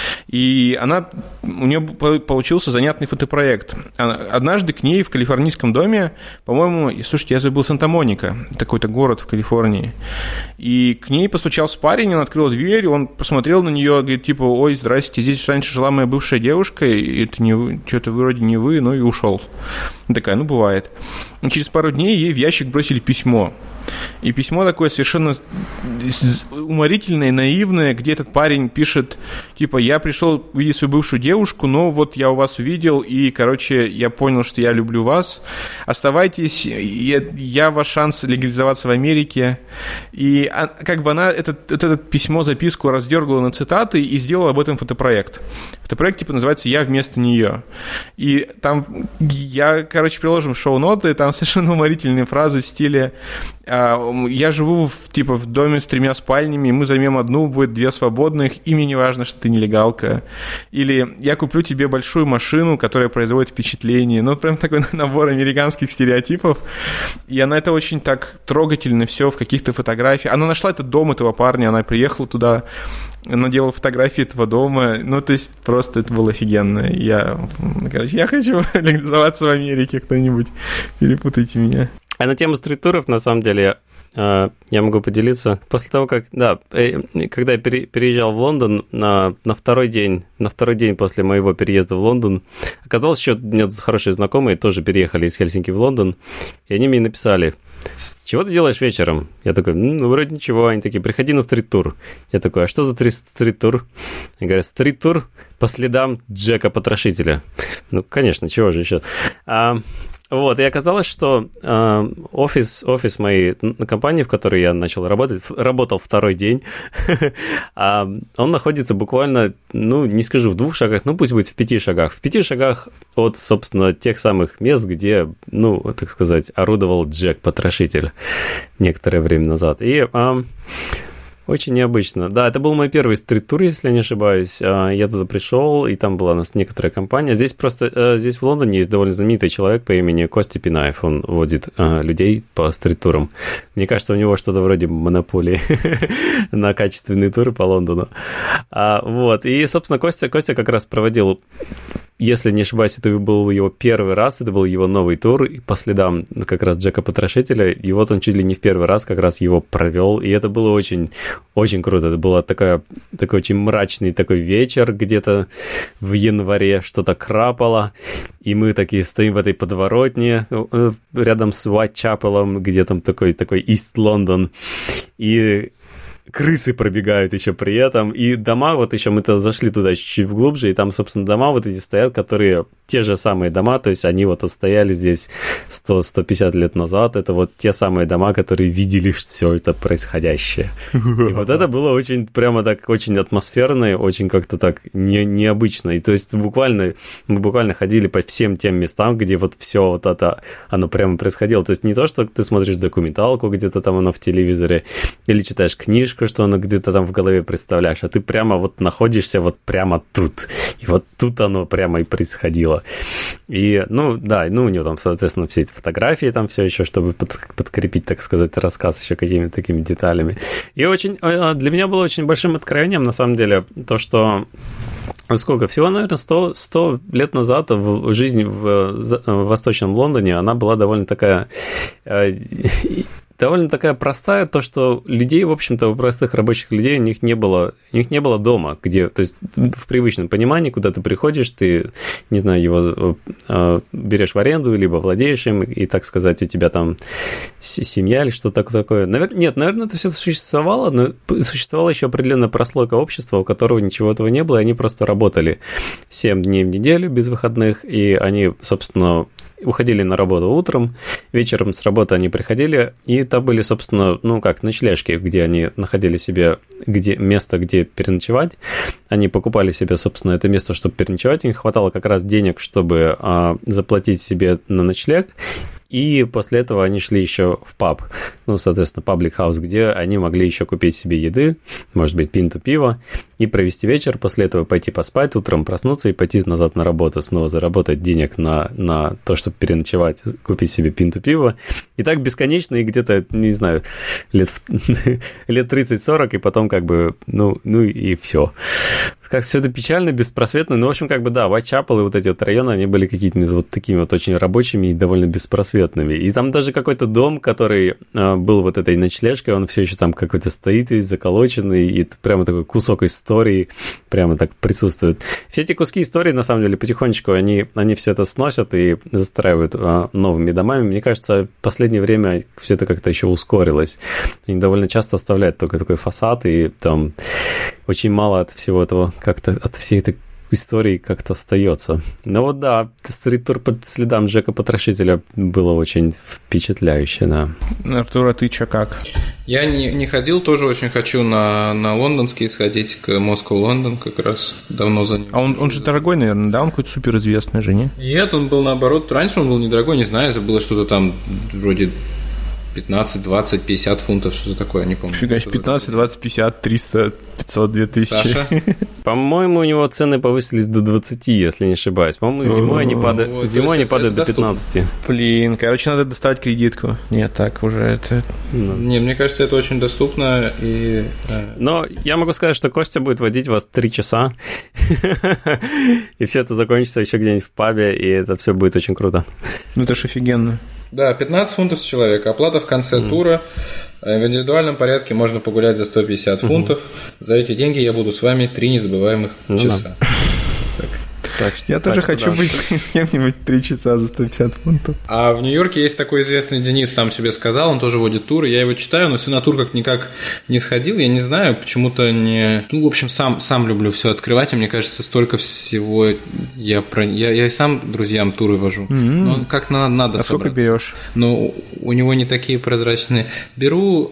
И у нее получился занятный фотопроект. Однажды к ней в калифорнийском доме, по-моему, слушайте, я забыл, Санта-Моника, какой-то город в Калифорнии. И к ней постучался парень, он открыл дверь, он посмотрел на нее, говорит, типа, ой, здрасте, здесь раньше жила моя бывшая девушка, и это не вы, что-то вроде не вы, ну и ушел. Такая, ну бывает. И через пару дней ей в ящик бросили письмо. И письмо такое совершенно уморительное, наивное, где этот парень пишет, типа, я пришел увидеть свою бывшую девушку, но вот я у вас увидел, и, короче, я понял, что я люблю вас. Оставайтесь, я ваш шанс легализоваться в Америке. И как бы она это письмо, записку раздергала на цитаты и сделала об этом фотопроект. Фотопроект, типа, называется «Я вместо нее». И там короче, приложим шоу-ноты, там совершенно уморительные фразы в стиле «Я живу в доме с 3 спальнями, мы займем одну, будет 2 свободных, и мне не важно, что ты нелегалка». Или «Я куплю тебе большую машину, которая производит впечатление». Ну, прям такой набор американских стереотипов. И она это очень так трогательно все в каких-то фотографиях. Она нашла этот дом этого парня, она приехала туда, она делала фотографии этого дома. Ну, то есть, просто это было офигенно. Я хочу легализоваться в Америке, кто-нибудь, перепутайте меня. А на тему стрит-туров, на самом деле, я могу поделиться. После того, когда я переезжал в Лондон на второй день после моего переезда в Лондон, оказалось, что у меня хорошие знакомые тоже переехали из Хельсинки в Лондон, и они мне написали: чего ты делаешь вечером? Я такой, вроде ничего. Они такие, приходи на стрит-тур. Я такой, а что за стрит-тур? Они говорят, стрит-тур по следам Джека Потрошителя. Ну, конечно, чего же еще? Вот, и оказалось, что офис моей компании, в которой я начал работал второй день, он находится буквально, не скажу в 2 шагах, пусть будет в 5 шагах. В 5 шагах от, собственно, тех самых мест, где, так сказать, орудовал Джек Потрошитель некоторое время назад. И очень необычно. Да, это был мой первый стрит-тур, если я не ошибаюсь. Я туда пришел, и там была у нас некоторая компания. Здесь в Лондоне есть довольно знаменитый человек по имени Костя Пинаев. Он водит людей по стрит-турам. Мне кажется, у него что-то вроде монополии на качественные туры по Лондону. Вот. И, собственно, Костя как раз проводил... если не ошибаюсь, это был его первый раз, это был его новый тур, и по следам как раз Джека Потрошителя, и вот он чуть ли не в первый раз как раз его провел, и это было очень, очень круто. Это был такой очень мрачный такой вечер, где-то в январе что-то крапало, и мы такие стоим в этой подворотне рядом с Уайтчапелом, где там такой East London, и крысы пробегают еще при этом, и дома, вот еще мы-то зашли туда чуть-чуть вглубже, и там, собственно, дома вот эти стоят, которые те же самые дома, то есть они вот стояли здесь 100-150 лет назад, это вот те самые дома, которые видели все это происходящее. И вот это было очень, прямо так, очень атмосферно, очень как-то так необычно, и то есть мы буквально ходили по всем тем местам, где вот все вот это, оно прямо происходило, то есть не то, что ты смотришь документалку где-то там оно в телевизоре, или читаешь книжку, что оно где-то там в голове представляешь, а ты прямо вот находишься вот прямо тут. И вот тут оно прямо и происходило. И, ну, да, ну, у него там, соответственно, все эти фотографии там все еще, чтобы подкрепить, так сказать, рассказ еще какими-то такими деталями. И очень, для меня было очень большим откровением, на самом деле, то, что сколько? Всего, наверное, 100 лет назад жизнь в Восточном Лондоне, она была довольно такая простая, то, что людей, в общем-то, простых рабочих людей, у них не было дома, где, то есть в привычном понимании, куда ты приходишь, ты, не знаю, его берешь в аренду, либо владеешь им, и, так сказать, у тебя там семья или что-то такое. Наверное, это все существовало, но существовала еще определенная прослойка общества, у которого ничего этого не было, и они просто работали 7 дней в неделю без выходных, и они, собственно, уходили на работу утром, вечером с работы они приходили, и там были, собственно, ночлежки, где они находили себе место, где переночевать. Они покупали себе, собственно, это место, чтобы переночевать. У них хватало как раз денег, чтобы заплатить себе на ночлег. И после этого они шли еще в паб, соответственно, паблик хаус, где они могли еще купить себе еды, может быть, пинту пива, и провести вечер, после этого пойти поспать, утром проснуться и пойти назад на работу, снова заработать денег на то, чтобы переночевать, купить себе пинту пива. И так бесконечно, и где-то, не знаю, лет 30-40, и потом как бы, и все. Как все это печально, беспросветно. В общем, Уайтчапел и вот эти вот районы, они были какими-то вот такими вот очень рабочими и довольно беспросветными. И там даже какой-то дом, который был вот этой ночлежкой, он все еще там какой-то стоит весь заколоченный, и прямо такой кусок истории прямо так присутствует. Все эти куски истории, на самом деле, потихонечку они все это сносят и застраивают новыми домами. Мне кажется, в последнее время все это как-то еще ускорилось. Они довольно часто оставляют только такой фасад, и там очень мало от всего этого, как-то от всей этой истории как-то остается. Но вот да, стрит-тур по следам Джека Потрошителя было очень впечатляюще, да. Артур, а ты чё как? Я не ходил, тоже очень хочу на лондонский сходить, к Москва-Лондон как раз давно за ним. А он же дорогой, наверное, да? Он какой-то суперизвестный же, не? Нет, он был наоборот. Раньше он был недорогой, не знаю, это было что-то там вроде 15, 20, 50 фунтов, что-то такое, не помню. Фига, 15, 20, 50, 300, 500, 2000. Саша? По-моему, у него цены повысились до 20, если не ошибаюсь. По-моему, зимой они падают до 15. Блин, короче, надо доставать кредитку. Нет, так уже это... Не, мне кажется, это очень доступно. Но я могу сказать, что Костя будет водить вас 3 часа, и все это закончится еще где-нибудь в пабе, и это все будет очень круто. Ну, это ж офигенно. Да, 15 фунтов с человека. Оплата в конце тура. В индивидуальном порядке можно погулять за 150 фунтов. За эти деньги я буду с вами 3 незабываемых часа. Я тоже хочу быть с кем-нибудь 3 часа за 150 фунтов. А в Нью-Йорке есть такой известный Денис, сам себе сказал, он тоже водит туры, я его читаю, но все на тур как-никак не сходил, я не знаю, почему-то не... в общем, сам люблю все открывать, и мне кажется, столько всего я и сам друзьям туры вожу, но как надо собраться. Сколько берешь? Но у него не такие прозрачные. Беру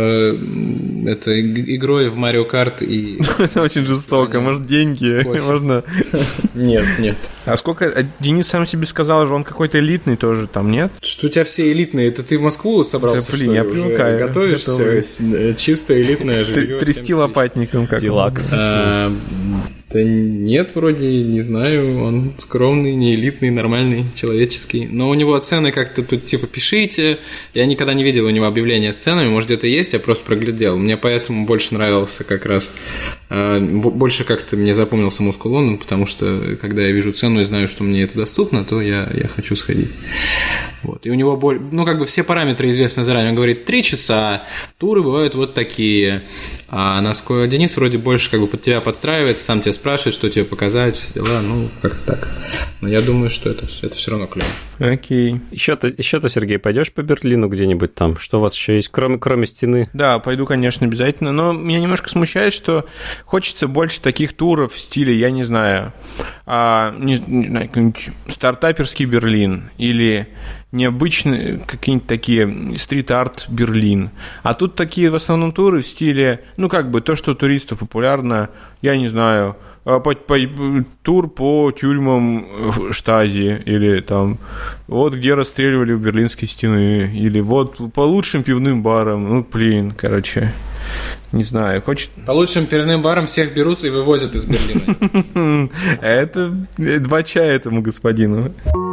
игрой в Марио Карт и... Это очень жестоко, может, деньги, можно... Нет. А сколько... Денис сам себе сказал же, он какой-то элитный тоже там, нет? Что у тебя все элитные? Это ты в Москву собрался, блин, я привыкаю. Готовишься? Чисто элитное жилье. Трясти лопатником как Дилакс. Да нет, вроде, не знаю, он скромный, не элитный, нормальный, человеческий. Но у него цены как-то тут типа пишите. Я никогда не видел у него объявления с ценами, может где-то есть, я просто проглядел. Мне поэтому больше нравился как раз Больше как-то мне запомнился Moscow London, потому что когда я вижу цену и знаю, что мне это доступно, то я хочу сходить. Вот. И у него все параметры известны заранее. Он говорит, 3 часа, туры бывают вот такие. А Денис вроде больше под тебя подстраивается, сам тебя спрашивает, что тебе показать, все дела, как-то так. Но я думаю, что это все равно клево. Окей. Еще-то, Сергей, пойдешь по Берлину где-нибудь там? Что у вас еще есть, кроме стены? Да, пойду, конечно, обязательно. Но меня немножко смущает, что хочется больше таких туров в стиле, я не знаю, какой-нибудь стартаперский Берлин или необычные какие-нибудь такие стрит-арт Берлин. А тут такие в основном туры в стиле, то, что туристу популярно, я не знаю, тур по тюрьмам Штази, или там вот где расстреливали у Берлинской стены, или вот по лучшим пивным барам, не знаю, хочет... По лучшим пивным барам всех берут и вывозят из Берлина. Это 2 чая этому господину.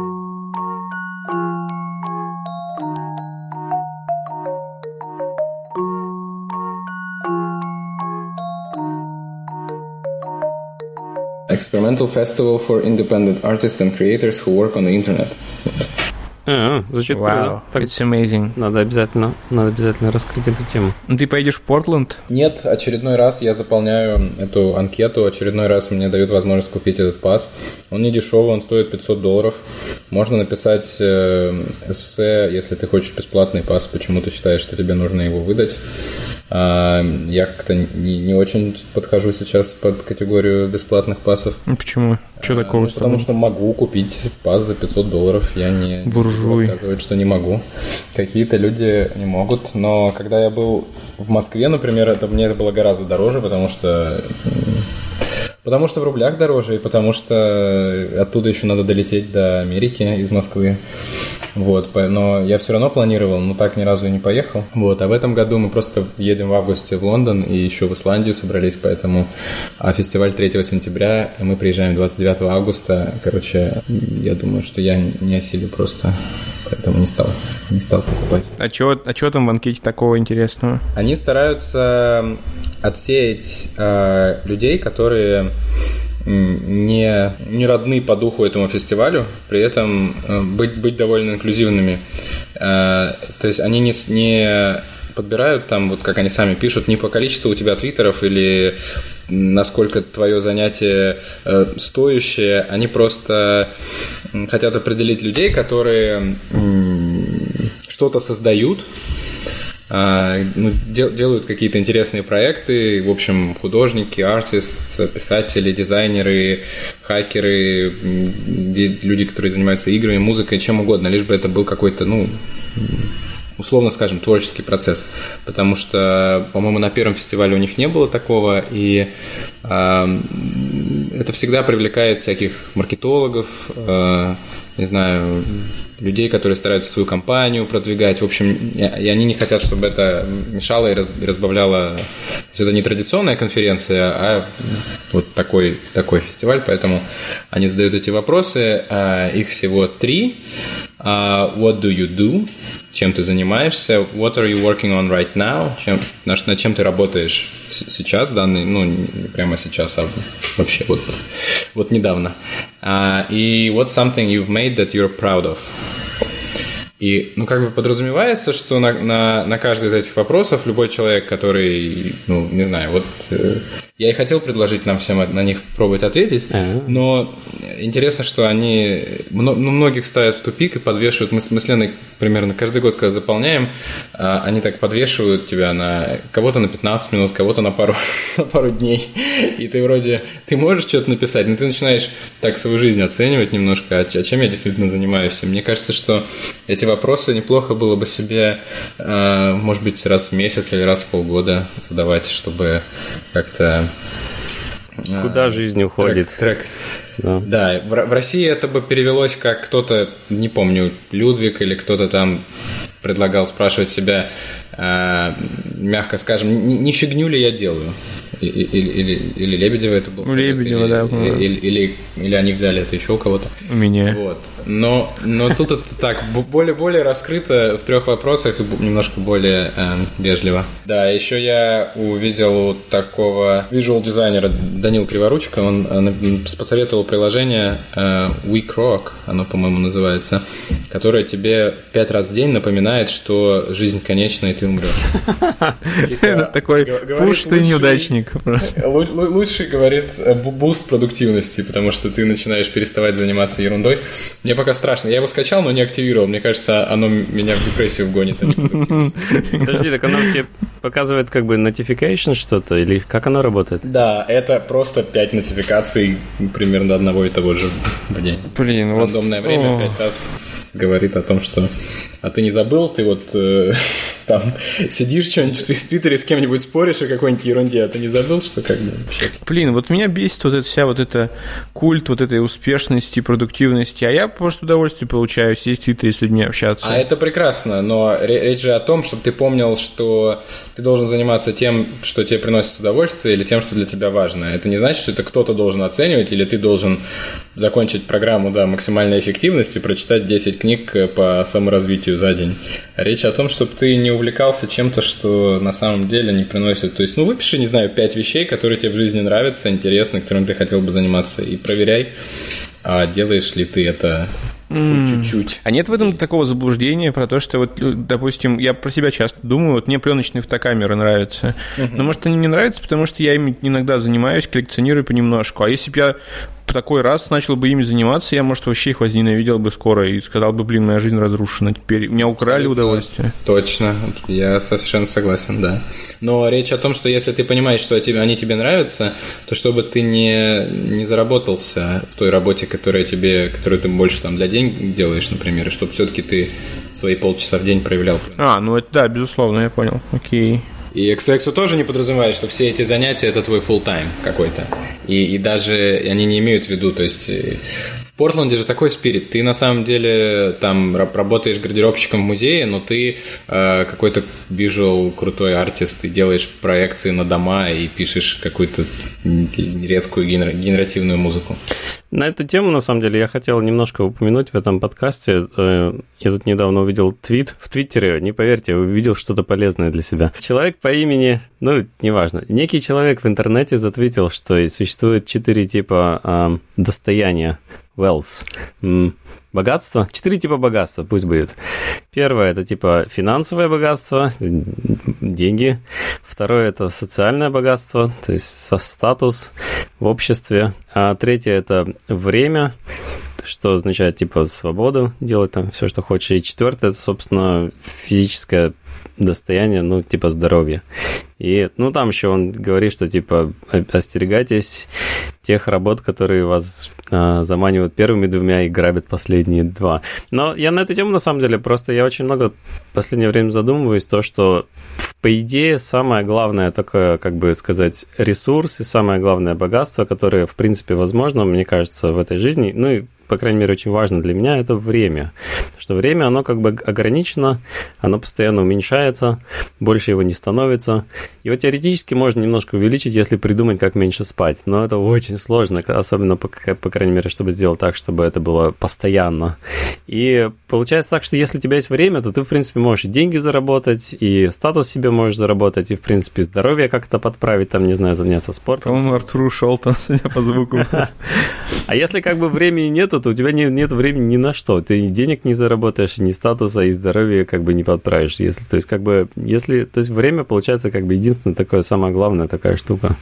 Experimental Festival for Independent Artists and Creators who work on the Internet. Звучит круто. It's amazing. Надо обязательно раскрыть эту тему. Ты поедешь в Портленд? Нет, очередной раз я заполняю эту анкету, очередной раз мне дают возможность купить этот пас. Он не дешевый, он стоит $500. Можно написать эссе, если ты хочешь бесплатный пас, почему ты считаешь, что тебе нужно его выдать. Я как-то не очень подхожу сейчас под категорию бесплатных пасов. Почему? Что такого? Потому что могу купить пас за $500. Я не буду рассказывать, что не могу. Какие-то люди не могут. Но когда я был в Москве, например, мне это было гораздо дороже, потому что в рублях дороже, и потому что оттуда еще надо долететь до Америки из Москвы. Вот, но я все равно планировал, но так ни разу и не поехал. Вот, а в этом году мы просто едем в августе в Лондон и еще в Исландию собрались, поэтому фестиваль 3 сентября, и мы приезжаем 29 августа. Я думаю, что я не осилю просто, поэтому не стал покупать. А чего там в анкете такого интересного? Они стараются отсеять людей, которые не родны по духу этому фестивалю, при этом быть довольно инклюзивными. То есть они не подбирают там, вот как они сами пишут, не по количеству у тебя твиттеров или насколько твое занятие стоящее, они просто хотят определить людей, которые что-то создают, делают какие-то интересные проекты, в общем, художники, артисты, писатели, дизайнеры, хакеры, люди, которые занимаются играми, музыкой, чем угодно, лишь бы это был какой-то, условно скажем, творческий процесс. Потому что, по-моему, на первом фестивале у них не было такого, и это всегда привлекает всяких маркетологов, не знаю, людей, которые стараются свою компанию продвигать, в общем, и они не хотят, чтобы это мешало и разбавляло. То есть это не традиционная конференция, а вот такой фестиваль, поэтому они задают эти вопросы, их всего 3. What do you do? Чем ты занимаешься? What are you working on right now? Над чем ты работаешь сейчас, не прямо сейчас, а вообще вот недавно. И what's something you've made that you're proud of? И, подразумевается, что на каждый из этих вопросов любой человек, который, не знаю, я и хотел предложить нам всем на них пробовать ответить, но интересно, что они многих ставят в тупик и подвешивают. Мы с Леной примерно каждый год, когда заполняем, они так подвешивают тебя на кого-то на 15 минут, кого-то на пару дней. И ты можешь что-то написать, но ты начинаешь так свою жизнь оценивать немножко, чем я действительно занимаюсь. И мне кажется, что эти вопросы неплохо было бы себе, может быть, раз в месяц или раз в полгода задавать, чтобы как-то... Куда жизнь уходит? Трек. Да, в России это бы перевелось как кто-то, не помню, Людвиг или кто-то там предлагал спрашивать себя, мягко скажем, не фигню ли я делаю? Или Лебедева это был совет? Лебедева, да. Или они взяли это еще у кого-то? У меня. Вот. Но тут это так, более раскрыто в 3 вопросах и немножко более вежливо. Да, еще я увидел у такого визуал-дизайнера Данила Криворучка, он посоветовал приложение WeCroak, оно, по-моему, называется, которое тебе 5 раз в день напоминает, что жизнь конечна, и ты умрешь. Такой пуш, ты неудачник. Лучший, говорит, буст продуктивности, потому что ты начинаешь переставать заниматься ерундой. Мне пока страшно. Я его скачал, но не активировал. Мне кажется, оно меня в депрессию вгонит. Подожди, так оно тебе показывает как бы notification что-то? Или как оно работает? Да, это просто 5 нотификаций примерно одного и того же в день. Блин, вот. Рандомное время 5 раз говорит о том, что... А ты не забыл? Ты вот там сидишь что-нибудь в Твиттере с кем-нибудь споришь о какой-нибудь ерунде, а ты не забыл, что как бы вообще... Блин, вот меня бесит вот эта вся вот эта культ вот этой успешности, продуктивности, а я просто удовольствие получаю сидеть в Твиттере с людьми общаться. А это прекрасно, но речь же о том, чтобы ты помнил, что ты должен заниматься тем, что тебе приносит удовольствие, или тем, что для тебя важно. Это не значит, что это кто-то должен оценивать, или ты должен закончить программу максимальной эффективности, прочитать 10 книг по саморазвитию за день. Речь о том, чтобы ты не увлекался чем-то, что на самом деле не приносит. То есть, выпиши, не знаю, 5 вещей, которые тебе в жизни нравятся, интересны, которыми ты хотел бы заниматься, и проверяй, делаешь ли ты это чуть-чуть. А нет в этом такого заблуждения про то, что вот, допустим, я про себя часто думаю, вот мне пленочные фотокамеры нравятся. Но может они мне нравятся, потому что я ими иногда занимаюсь, коллекционирую понемножку. А если бы я такой раз начал бы ими заниматься, я, может, вообще их возненавидел бы скоро и сказал бы, блин, моя жизнь разрушена теперь. Меня украли удовольствие. Точно, я совершенно согласен, да. Но речь о том, что если ты понимаешь, что они тебе нравятся, то чтобы ты не заработался в той работе, которую ты больше там для денег делаешь, например, и чтобы все-таки ты свои полчаса в день проявлял. Это да, безусловно, я понял. Окей. И XXU тоже не подразумевает, что все эти занятия – это твой full-time какой-то. И даже они не имеют в виду, то есть в Портленде же такой спирит. Ты на самом деле там работаешь гардеробщиком в музее, но ты какой-то visual крутой артист, ты делаешь проекции на дома и пишешь какую-то редкую генеративную музыку. На эту тему, на самом деле, я хотел немножко упомянуть в этом подкасте. Я тут недавно увидел твит в Твиттере, не поверьте, увидел что-то полезное для себя. Человек по имени, неважно, некий человек в интернете затвитил, что существует 4 типа достояния, wealth, богатство, 4 типа богатства, пусть будет. Первое – это типа финансовое богатство, деньги. Второе – это социальное богатство, то есть статус в обществе. А третье – это время, что означает типа свободу, делать там все, что хочешь. И четвертое – это, собственно, физическое достояние, типа здоровья. И, там еще он говорит, что, типа, остерегайтесь тех работ, которые вас заманивают первыми 2 и грабят последние 2. Но я на эту тему, на самом деле, просто я очень много в последнее время задумываюсь, то, что, по идее, самое главное такое, как бы сказать, ресурс и самое главное богатство, которое, в принципе, возможно, мне кажется, в этой жизни, и по крайней мере, очень важно для меня, это время. Потому что время, оно как бы ограничено, оно постоянно уменьшается, больше его не становится. Его теоретически можно немножко увеличить, если придумать, как меньше спать. Но это очень сложно, особенно, по крайней мере, чтобы сделать так, чтобы это было постоянно. И получается так, что если у тебя есть время, то ты, в принципе, можешь и деньги заработать, и статус себе можешь заработать, и, в принципе, здоровье как-то подправить, там, не знаю, заняться спортом. По-моему, Артур ушел там, судя по звуку. А если как бы времени нету, то у тебя нет времени ни на что. Ты и денег не заработаешь, и ни статуса, и здоровья как бы не подправишь. То есть время, получается, как бы единственная такая, самая главная такая штука.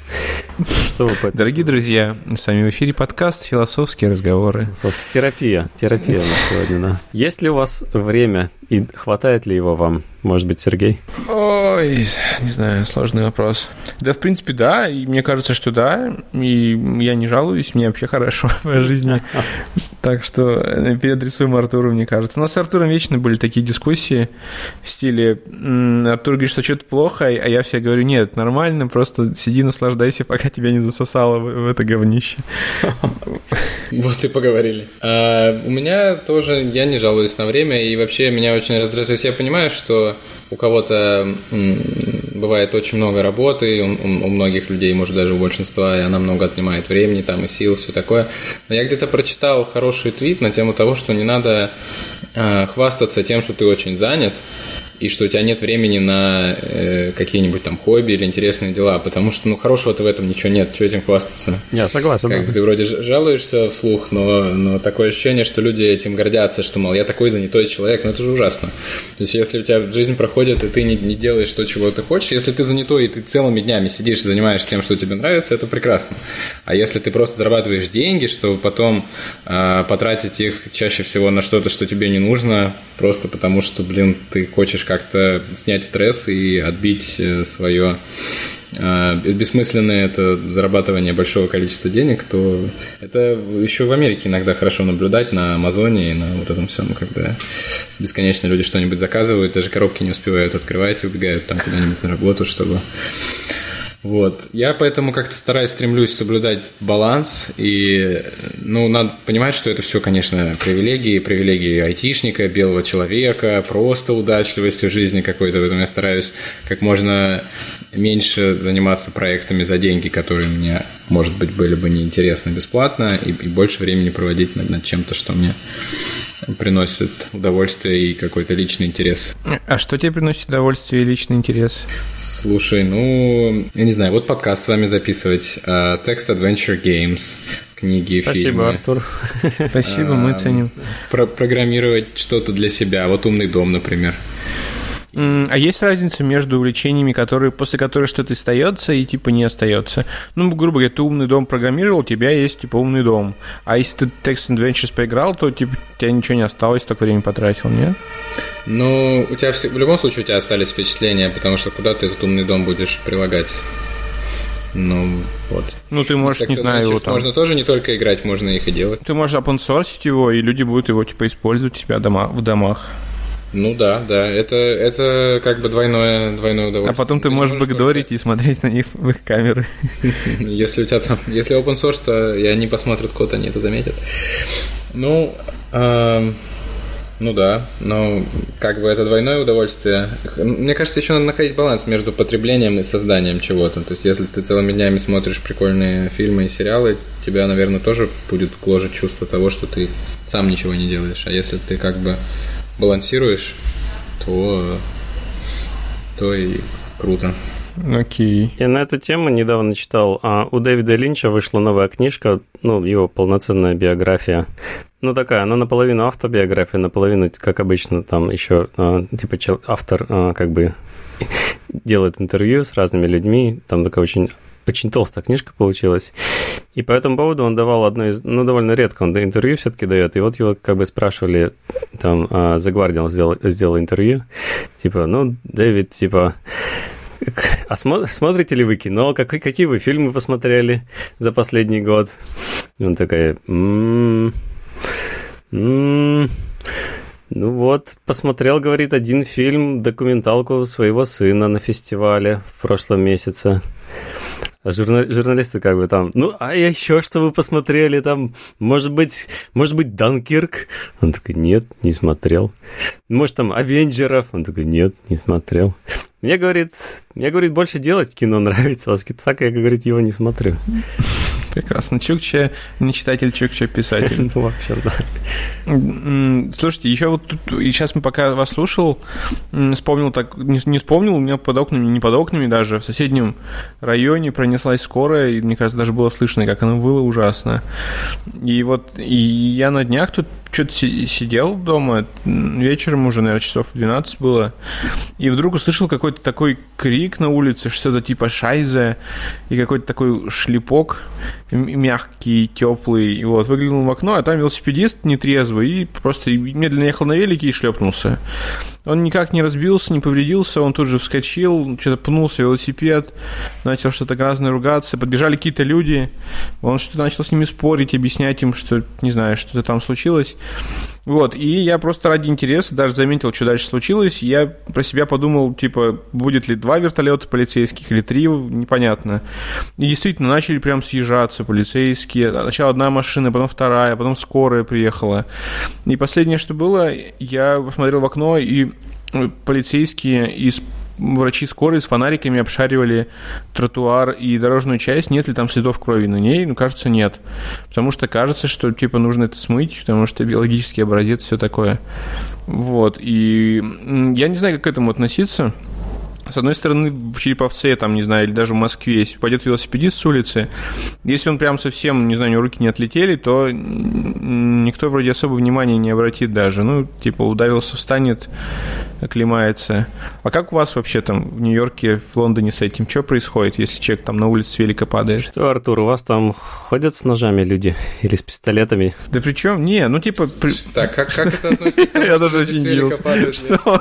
Дорогие друзья, с вами в эфире подкаст «Философские разговоры». Терапия у нас сегодня, да. Есть ли у вас время, и хватает ли его вам? Может быть, Сергей? Ой, не знаю, сложный вопрос. Да, в принципе, да, и мне кажется, что да, и я не жалуюсь, мне вообще хорошо в жизни. Так что переадресуем Артуру, мне кажется. У нас с Артуром вечно были такие дискуссии в стиле Артур говорит, что что-то плохо, а я все говорю, нет, нормально, просто сиди, наслаждайся, пока тебя не засосало в это говнище. Вот и поговорили. У меня тоже, я не жалуюсь на время, и вообще меня очень раздражает. Я понимаю, что у кого-то бывает очень много работы, у многих людей, может, даже у большинства, и она много отнимает времени, там, и сил, все такое. Но я где-то прочитал хороший твит на тему того, что не надо хвастаться тем, что ты очень занят, и что у тебя нет времени на какие-нибудь там хобби или интересные дела, потому что, хорошего-то в этом ничего нет, что этим хвастаться. Я согласен. Как бы ты вроде жалуешься вслух, но такое ощущение, что люди этим гордятся, что, мол, я такой занятой человек, это же ужасно. То есть, если у тебя жизнь проходит, и ты не делаешь то, чего ты хочешь, если ты занятой, и ты целыми днями сидишь и занимаешься тем, что тебе нравится, это прекрасно. А если ты просто зарабатываешь деньги, чтобы потом потратить их чаще всего на что-то, что тебе не нужно, просто потому что, ты хочешь как-то снять стресс и отбить свое бессмысленное это зарабатывание большого количества денег, то это еще в Америке иногда хорошо наблюдать на Амазоне и на вот этом всем, когда бесконечно люди что-нибудь заказывают, даже коробки не успевают открывать и убегают там куда-нибудь на работу, чтобы... Вот. Я поэтому как-то стремлюсь соблюдать баланс, и, надо понимать, что это все, конечно, привилегии айтишника, белого человека, просто удачливости в жизни какой-то, поэтому я стараюсь как можно меньше заниматься проектами за деньги, которые мне, может быть, были бы неинтересны бесплатно, и больше времени проводить над чем-то, что мне приносит удовольствие и какой-то личный интерес. А что тебе приносит удовольствие и личный интерес? Слушай, я не знаю, вот подкаст с вами записывать, Text Adventure Games, книги, Спасибо, фильмы. Артур. Спасибо, мы ценим. Программировать что-то для себя, вот «Умный дом», например. А есть разница между увлечениями, после которых что-то остается и не остается? Грубо говоря, ты «Умный дом» программировал, у тебя есть «Умный дом». А если ты Text Adventures поиграл, то у тебя ничего не осталось, только время потратил, нет? У тебя в любом случае у тебя остались впечатления, потому что куда ты этот «Умный дом» будешь прилагать? Вот. Ты можешь, не знаю, его там... Можно тоже не только играть, можно их и делать. Ты можешь опенсорсить его, и люди будут его использовать у себя в домах. Да, это как бы двойное удовольствие. А потом ты можешь бэкдорить и смотреть на них в их камеры. Если у тебя если open source, то и они посмотрят код, они это заметят. Да, но как бы это двойное удовольствие. Мне кажется, еще надо находить баланс между потреблением и созданием чего-то. То есть, если ты целыми днями смотришь прикольные фильмы и сериалы, тебя, наверное, тоже будет гложет чувство того, что ты сам ничего не делаешь. А если ты как бы балансируешь, то и круто. Окей. Я на эту тему недавно читал. У Дэвида Линча вышла новая книжка, его полноценная биография. Такая, она наполовину автобиография, наполовину, как обычно, там еще автор как бы делает интервью с разными людьми. Там такая очень толстая книжка получилась. И по этому поводу он давал одно из... довольно редко он интервью все-таки дает. И вот его как бы спрашивали, там, The Guardian сделал интервью. Дэвид, а смотрите ли вы кино? Какие вы фильмы посмотрели за последний год? И он такой... посмотрел, говорит, один фильм, документалку своего сына на фестивале в прошлом месяце. А журналисты как бы там, а еще что вы посмотрели там? Может быть, Данкирк? Он такой, нет, не смотрел. Может, там Авенджеров? Он такой, нет, не смотрел. Мне, говорит, больше делать кино нравится, а так я, говорит, его не смотрю. Прекрасно. Чукча не читатель, Чукча писатель. Вообще, да. Слушайте, еще вот тут, и сейчас пока вас слушал, вспомнил так, не вспомнил, у меня не под окнами даже, в соседнем районе пронеслась скорая, и мне кажется, даже было слышно, как она выла ужасно. И я на днях тут что-то сидел дома, вечером уже, наверное, часов 12 было, и вдруг услышал какой-то такой крик на улице, что-то типа «шайзе», и какой-то такой шлепок, мягкий, теплый, и выглянул в окно, а там велосипедист нетрезвый, и просто медленно ехал на велике и шлепнулся. Он никак не разбился, не повредился, он тут же вскочил, что-то пнулся в велосипед, начал что-то грязно ругаться, подбежали какие-то люди, он что-то начал с ними спорить, объяснять им, что, не знаю, что-то там случилось. И я просто ради интереса даже заметил, что дальше случилось, я про себя подумал, будет ли 2 вертолета полицейских или 3, непонятно. И действительно, начали прям съезжаться полицейские, сначала одна машина, потом вторая, потом скорая приехала. И последнее, что было, я посмотрел в окно, и полицейские из врачи скорой с фонариками обшаривали тротуар и дорожную часть, нет ли там следов крови на ней, ну, кажется, нет. Потому что кажется, что, типа, нужно это смыть, потому что биологический образец, все такое. Вот, и я не знаю, как к этому относиться. С одной стороны, в Череповце, там, не знаю, или даже в Москве, если пойдет велосипедист с улицы, если он прям совсем, не знаю, у него руки не отлетели, то никто вроде особо внимания не обратит даже. Ну, типа, ударился, встанет, оклемается. А как у вас вообще там в Нью-Йорке, в Лондоне с этим? Что происходит, если человек там на улице с велика падает? Что, Артур, у вас там ходят с ножами люди или с пистолетами? Да при чем? Не, ну, типа... Так, как это относится к тому, я даже очень удивился.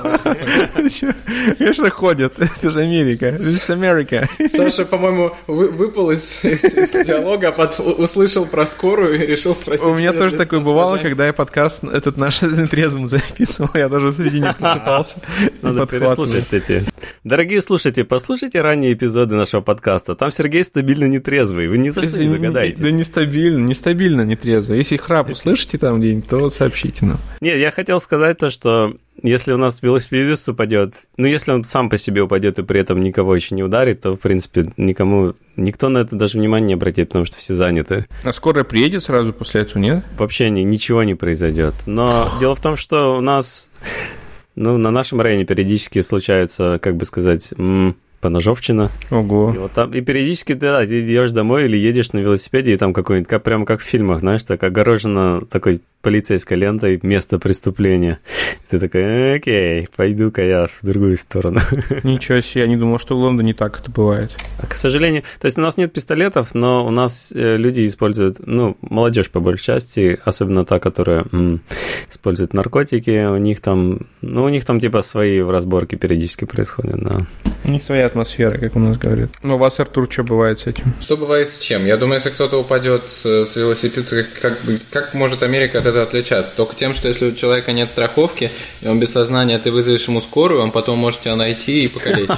Что? Конечно, ходят. Это же Америка. This is America. Саша, по-моему, выпал из диалога, услышал про скорую и решил спросить. У меня тоже такое бывало, когда я подкаст этот наш трезвым записывал, я даже в середине просыпался. Надо переслушать эти. Дорогие слушатели, послушайте ранние эпизоды нашего подкаста. Там Сергей стабильно нетрезвый, вы ни за что не догадаетесь. Да нестабильно нетрезвый. Если храп услышите там где-нибудь, то сообщите нам. Нет, я хотел сказать то, что если у нас велосипедист упадет, ну, если он сам по себе упадет и при этом никого еще не ударит, то, в принципе, никто на это даже внимания не обратит, потому что все заняты. А скорая приедет сразу после этого, нет? Вообще ничего не произойдет. Но дело в том, что у нас, ну, на нашем районе периодически случается, как бы сказать, поножовщина. Ого. И, вот там, и периодически ты идешь домой или едешь на велосипеде, и там какой-нибудь, прямо как в фильмах, знаешь, так огорожено такой полицейской лентой место преступления. И ты такой, окей, пойду-ка я в другую сторону. Ничего себе, я не думал, что в Лондоне так это бывает. К сожалению, то есть у нас нет пистолетов, но у нас люди используют, ну, молодежь по большей части, особенно та, которая использует наркотики, у них там типа свои разборки периодически происходят, да. У них своя атмосфера, как у нас говорят. Но у вас, Артур, что бывает с этим? Что бывает с чем? Я думаю, если кто-то упадет с велосипеда, как может Америка от этого отличаться? Только тем, что если у человека нет страховки, и он без сознания, ты вызовешь ему скорую, он потом может тебя найти и покалечить.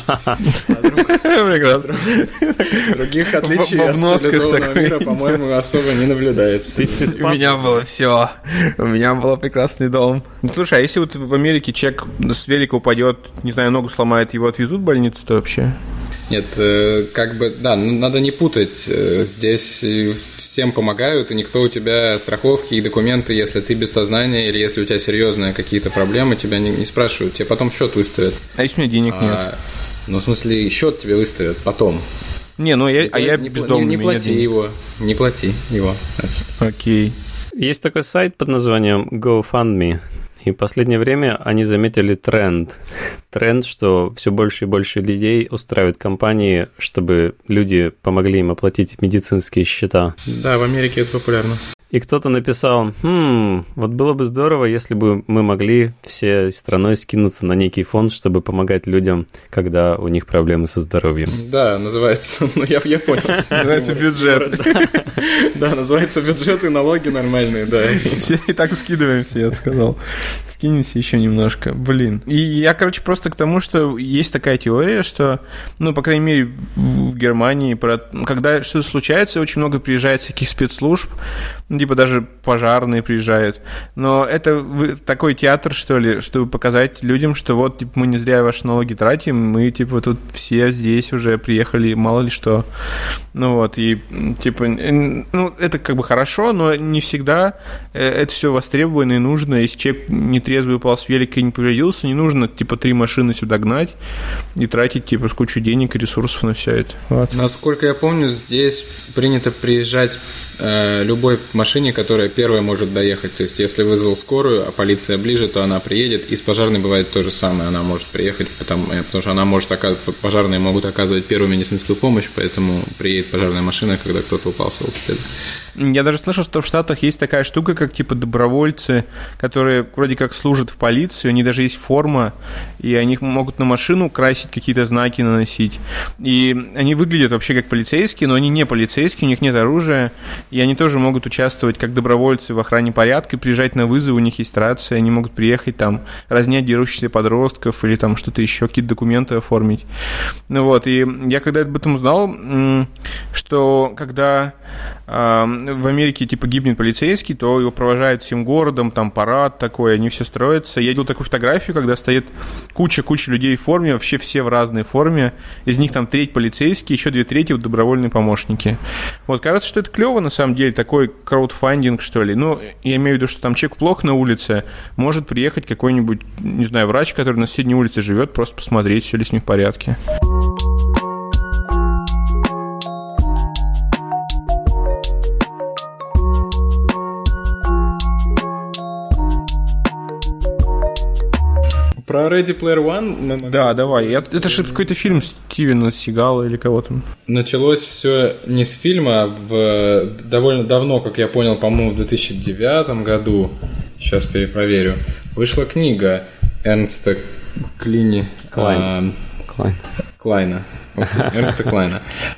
Прекрасно. Других отличий от цивилизованного мира, по-моему, особо не наблюдается. У меня было все. У меня был прекрасный дом. Слушай, а если вот в Америке человек с велика упадет, не знаю, ногу сломает, его отвезут в больницу-то вообще? Нет, как бы, да, надо не путать. Здесь всем помогают, и никто у тебя страховки и документы, если ты без сознания или если у тебя серьезные какие-то проблемы, тебя не спрашивают, тебе потом счет выставят. А если у меня денег нет? Ну, в смысле, счет тебе выставят потом. Не, ну я бездомный. Не плати его. Не плати его, значит. Окей. Есть такой сайт под названием GoFundMe. И в последнее время они заметили тренд, что все больше и больше людей устраивают кампании, чтобы люди помогли им оплатить медицинские счета. Да, в Америке это популярно. И кто-то написал, вот было бы здорово, если бы мы могли всей страной скинуться на некий фонд, чтобы помогать людям, когда у них проблемы со здоровьем. Да, называется, ну я понял. Называется бюджет. Да, называется бюджет и налоги нормальные, да. Все и так скидываемся, я бы сказал. Скинемся еще немножко, блин. И я, короче, просто к тому, что есть такая теория, что, ну, по крайней мере, в Германии, когда что-то случается, очень много приезжает всяких спецслужб, типа даже пожарные приезжают. Но это такой театр, что ли, чтобы показать людям, что вот, типа, мы не зря ваши налоги тратим, мы, типа, тут все здесь уже приехали, мало ли что. Ну вот, и, типа, ну, это как бы хорошо, но не всегда это все востребовано и нужно. Если человек нетрезвый упал с велика и не повредился, не нужно, типа, 3 машины сюда гнать и тратить, типа, кучу денег и ресурсов на все это. Вот. Насколько я помню, здесь принято приезжать любой машине, которая первая может доехать. То есть, если вызвал скорую, а полиция ближе, то она приедет. И с пожарной бывает то же самое. Она может приехать, потому что она может пожарные могут оказывать первую медицинскую помощь, поэтому приедет пожарная машина, когда кто-то упал с велосипеда. Я даже слышал, что в Штатах есть такая штука, как типа добровольцы, которые вроде как служат в полиции, у них даже есть форма, и они могут на машину красить, какие-то знаки наносить. И они выглядят вообще как полицейские, но они не полицейские, у них нет оружия, и они тоже могут участвовать участвовать как добровольцы в охране порядка, приезжать на вызов, у них есть рация, они могут приехать там, разнять дерущихся подростков или там что-то еще, какие-то документы оформить. Ну вот, и я когда об этом узнал, что когда в Америке типа гибнет полицейский, то его провожают всем городом, там парад такой, они все строятся. Я видел такую фотографию, когда стоит куча людей в форме, вообще все в разной форме, из них там треть полицейские, еще 2/3 добровольные помощники. Вот, кажется, что это клево на самом деле, такой краудфандинг, что ли. Ну, я имею в виду, что там человек плохо на улице, может приехать какой-нибудь, не знаю, врач, который на соседней улице живет, просто посмотреть, все ли с ним в порядке. Про Ready Player One? Да, давай. Это же какой-то фильм Стивена Сигала или кого-то. Началось все не с фильма, а довольно давно, как я понял, по-моему, в 2009 году, сейчас перепроверю, вышла книга Эрнста Клайна. Эрнста Клайна.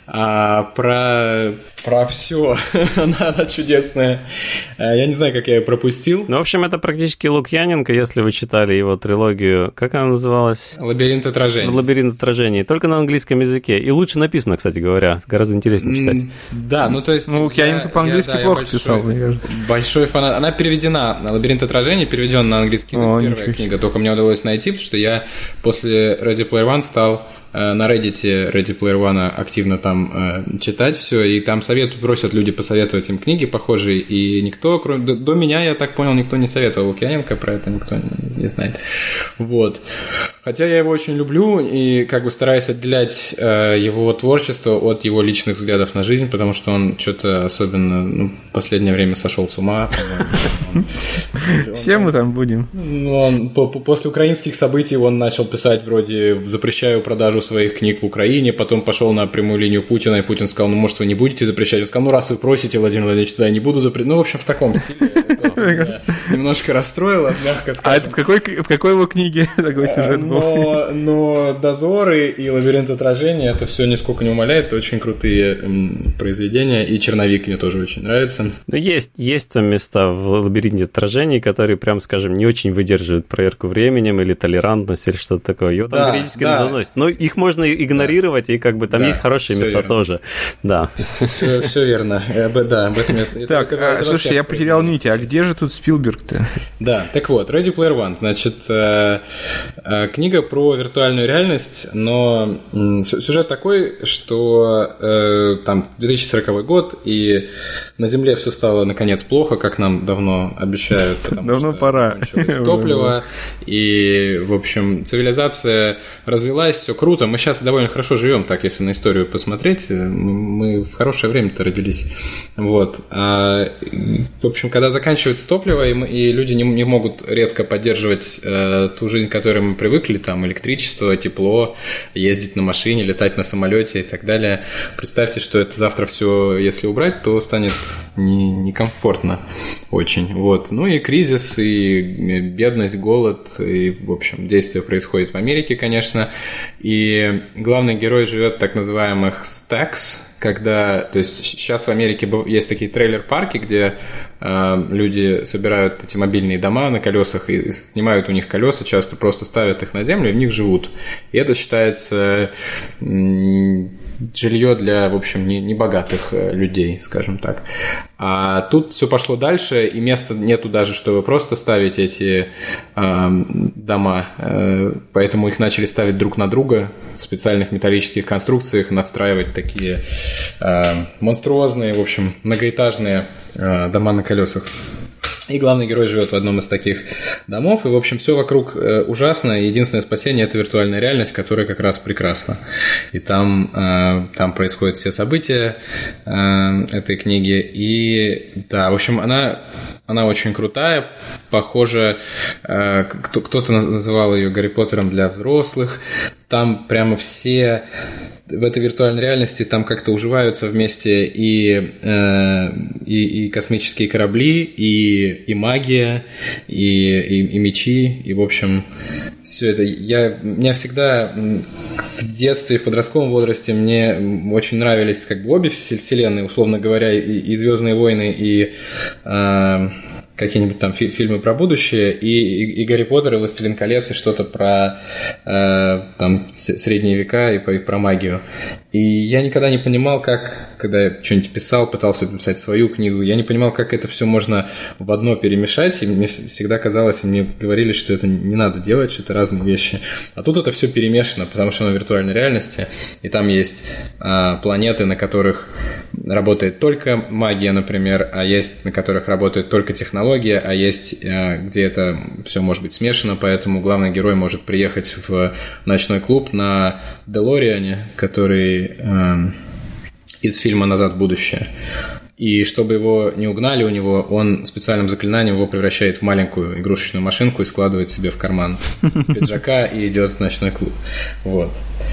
Про все. Она чудесная. Я не знаю, как я ее пропустил. Ну, в общем, это практически Лукьяненко, если вы читали его трилогию. Как она называлась? «Лабиринт отражений». «Лабиринт отражений». Только на английском языке. И лучше написано, кстати говоря. Гораздо интереснее читать. Да, ну то есть... Ну, Лукьяненко по-английски плохо писал, мне кажется. Большой фанат. Она переведена. «Лабиринт отражений» переведен на английский язык. Первая книга. Только мне удалось найти, потому что я после Ready Player One стал на Reddit Ready Player One активно там читать все, и там просят люди посоветовать им книги похожие, и никто, кроме до меня, я так понял, никто не советовал Лукьяненко, про это никто не знает. Вот. Хотя я его очень люблю и как бы стараюсь отделять его творчество от его личных взглядов на жизнь, потому что он что-то особенно в последнее время сошел с ума. Все мы там будем. После украинских событий он начал писать вроде «запрещаю продажу своих книг в Украине», потом пошел на прямую линию Путина, и Путин сказал: ну, может, вы не будете запрещать? Он сказал: ну, раз вы просите, Владимир Владимирович, тогда я не буду запрещать. Ну, в общем, в таком стиле. Немножко расстроило, мягко скажем. А это в какой его книге такой сюжет был? Но «Дозоры» и «Лабиринт отражений» это все нисколько не умаляет, это очень крутые произведения, и «Черновик» мне тоже очень нравится. Ну, есть там места в «Лабиринте отражений», которые, прям скажем, не очень выдерживают проверку временем или толерантность, или что-то такое. Его там периодически заносит. Но их можно игнорировать, и как бы там есть хорошие места тоже. Да. Все верно. Да, об этом я... Так, слушай, я потерял нить. А где же тут Спилберг-то? Да, так вот, Ready Player One. Значит, книга про виртуальную реальность, но сюжет такой, что там 2040 год, и на Земле все стало, наконец, плохо, как нам давно обещают. Давно пора. Топливо, и, в общем, цивилизация развилась, все круто. Мы сейчас довольно хорошо живем, так, если на историю посмотреть. Мы в хорошее время-то родились. Вот. В общем, когда заканчивается топливо, и люди не могут резко поддерживать ту жизнь, к которой мы привыкли, там, электричество, тепло, ездить на машине, летать на самолете и так далее. Представьте, что это завтра все, если убрать, то станет некомфортно очень. Вот. Ну и кризис, и бедность, голод, и, в общем, действие происходит в Америке, конечно. И главный герой живет в так называемых stacks, когда, то есть сейчас в Америке есть такие трейлер-парки, где люди собирают эти мобильные дома на колесах и снимают у них колеса, часто просто ставят их на землю и в них живут. И это считается жилье для, в общем, небогатых людей, скажем так. А тут все пошло дальше, и места нету даже, чтобы просто ставить эти дома, поэтому их начали ставить друг на друга в специальных металлических конструкциях, надстраивать такие монструозные, в общем, многоэтажные дома на колесах. И главный герой живет в одном из таких домов, и, в общем, все вокруг ужасно, и единственное спасение – это виртуальная реальность, которая как раз прекрасна. И там происходят все события этой книги, и, да, в общем, она очень крутая, похоже, кто-то называл ее Гарри Поттером для взрослых, там прямо все... В этой виртуальной реальности там как-то уживаются вместе и космические корабли, и магия, и мечи, и, в общем, все это. Меня всегда в детстве, в подростковом возрасте мне очень нравились как бы обе вселенные, условно говоря, и «Звездные войны», и какие-нибудь там фильмы про будущее, и «Гарри Поттер», и «Властелин колец», и что-то про там средние века и про магию. И я никогда не понимал, когда я что-нибудь писал, пытался написать свою книгу, я не понимал, как это все можно в одно перемешать, и мне всегда казалось, и мне говорили, что это не надо делать, что это разные вещи. А тут это все перемешано, потому что оно в виртуальной реальности, и там есть планеты, на которых работает только магия, например, а есть на которых работает только технология, а есть где это все может быть смешано, поэтому главный герой может приехать в ночной клуб на Делориане, который из фильма «Назад в будущее». И чтобы его не угнали у него, он специальным заклинанием его превращает в маленькую игрушечную машинку и складывает себе в карман пиджака и идет в ночной клуб. Вот.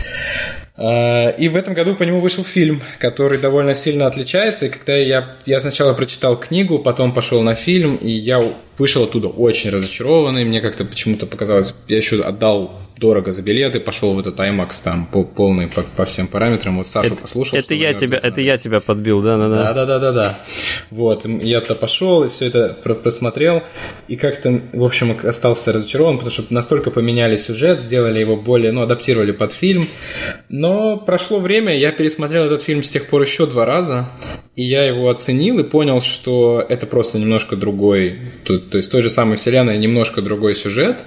И в этом году по нему вышел фильм, который довольно сильно отличается. И когда я сначала прочитал книгу, потом пошел на фильм, и я вышел оттуда очень разочарованный. Мне как-то почему-то показалось, я еще отдал дорого за билеты, пошел в этот IMAX там полный по всем параметрам. Вот Сашу послушал. Это я тебя подбил, да? Да. Вот, я-то пошел и все это просмотрел, и как-то, в общем, остался разочарован, потому что настолько поменяли сюжет, сделали его более, адаптировали под фильм. Но прошло время, я пересмотрел этот фильм с тех пор еще 2 раза, и я его оценил и понял, что это просто немножко другой, то есть той же самой вселенной немножко другой сюжет,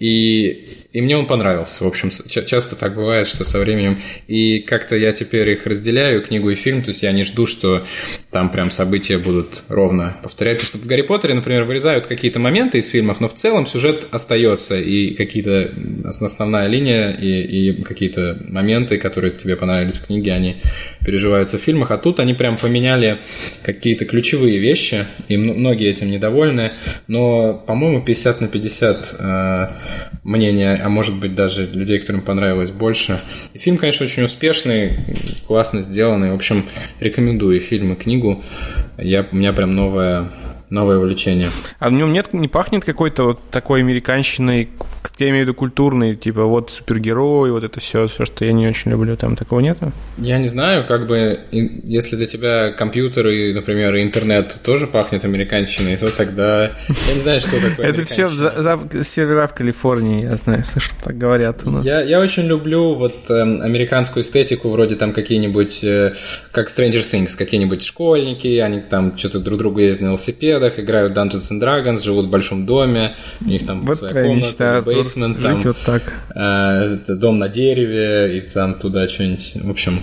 и мне он понравился. В общем, часто так бывает, что со временем... И как-то я теперь их разделяю, книгу и фильм, то есть я не жду, что там прям события будут ровно повторять. Потому что в «Гарри Поттере», например, вырезают какие-то моменты из фильмов, но в целом сюжет остается, и какие-то основная линия, и какие-то моменты, которые тебе понравились в книге, они переживаются в фильмах. А тут они прям поменяли какие-то ключевые вещи, и многие этим недовольны. Но, по-моему, 50 на 50 мнения, а может быть даже людей, которым понравилось больше. И фильм, конечно, очень успешный, классно сделанный. В общем, рекомендую и фильм, и книгу. У меня прям новое увлечение. А в нем не пахнет какой-то вот такой американщиной, я имею в виду культурный, типа вот супергерой, вот это все, что я не очень люблю, там такого нету? Я не знаю, как бы, если для тебя компьютер и, например, интернет тоже пахнет американщиной, то тогда я не знаю, что такое это все сервера в Калифорнии, я знаю, слышал, так говорят у нас. Я очень люблю вот американскую эстетику, вроде там какие-нибудь, как Stranger Things, какие-нибудь школьники, они там что-то друг другу ездят на велосипедах, играют Dungeons and Dragons, живут в большом доме, у них там вот своя комната, бейсмент, там вот так. Дом на дереве, и там туда что-нибудь, в общем...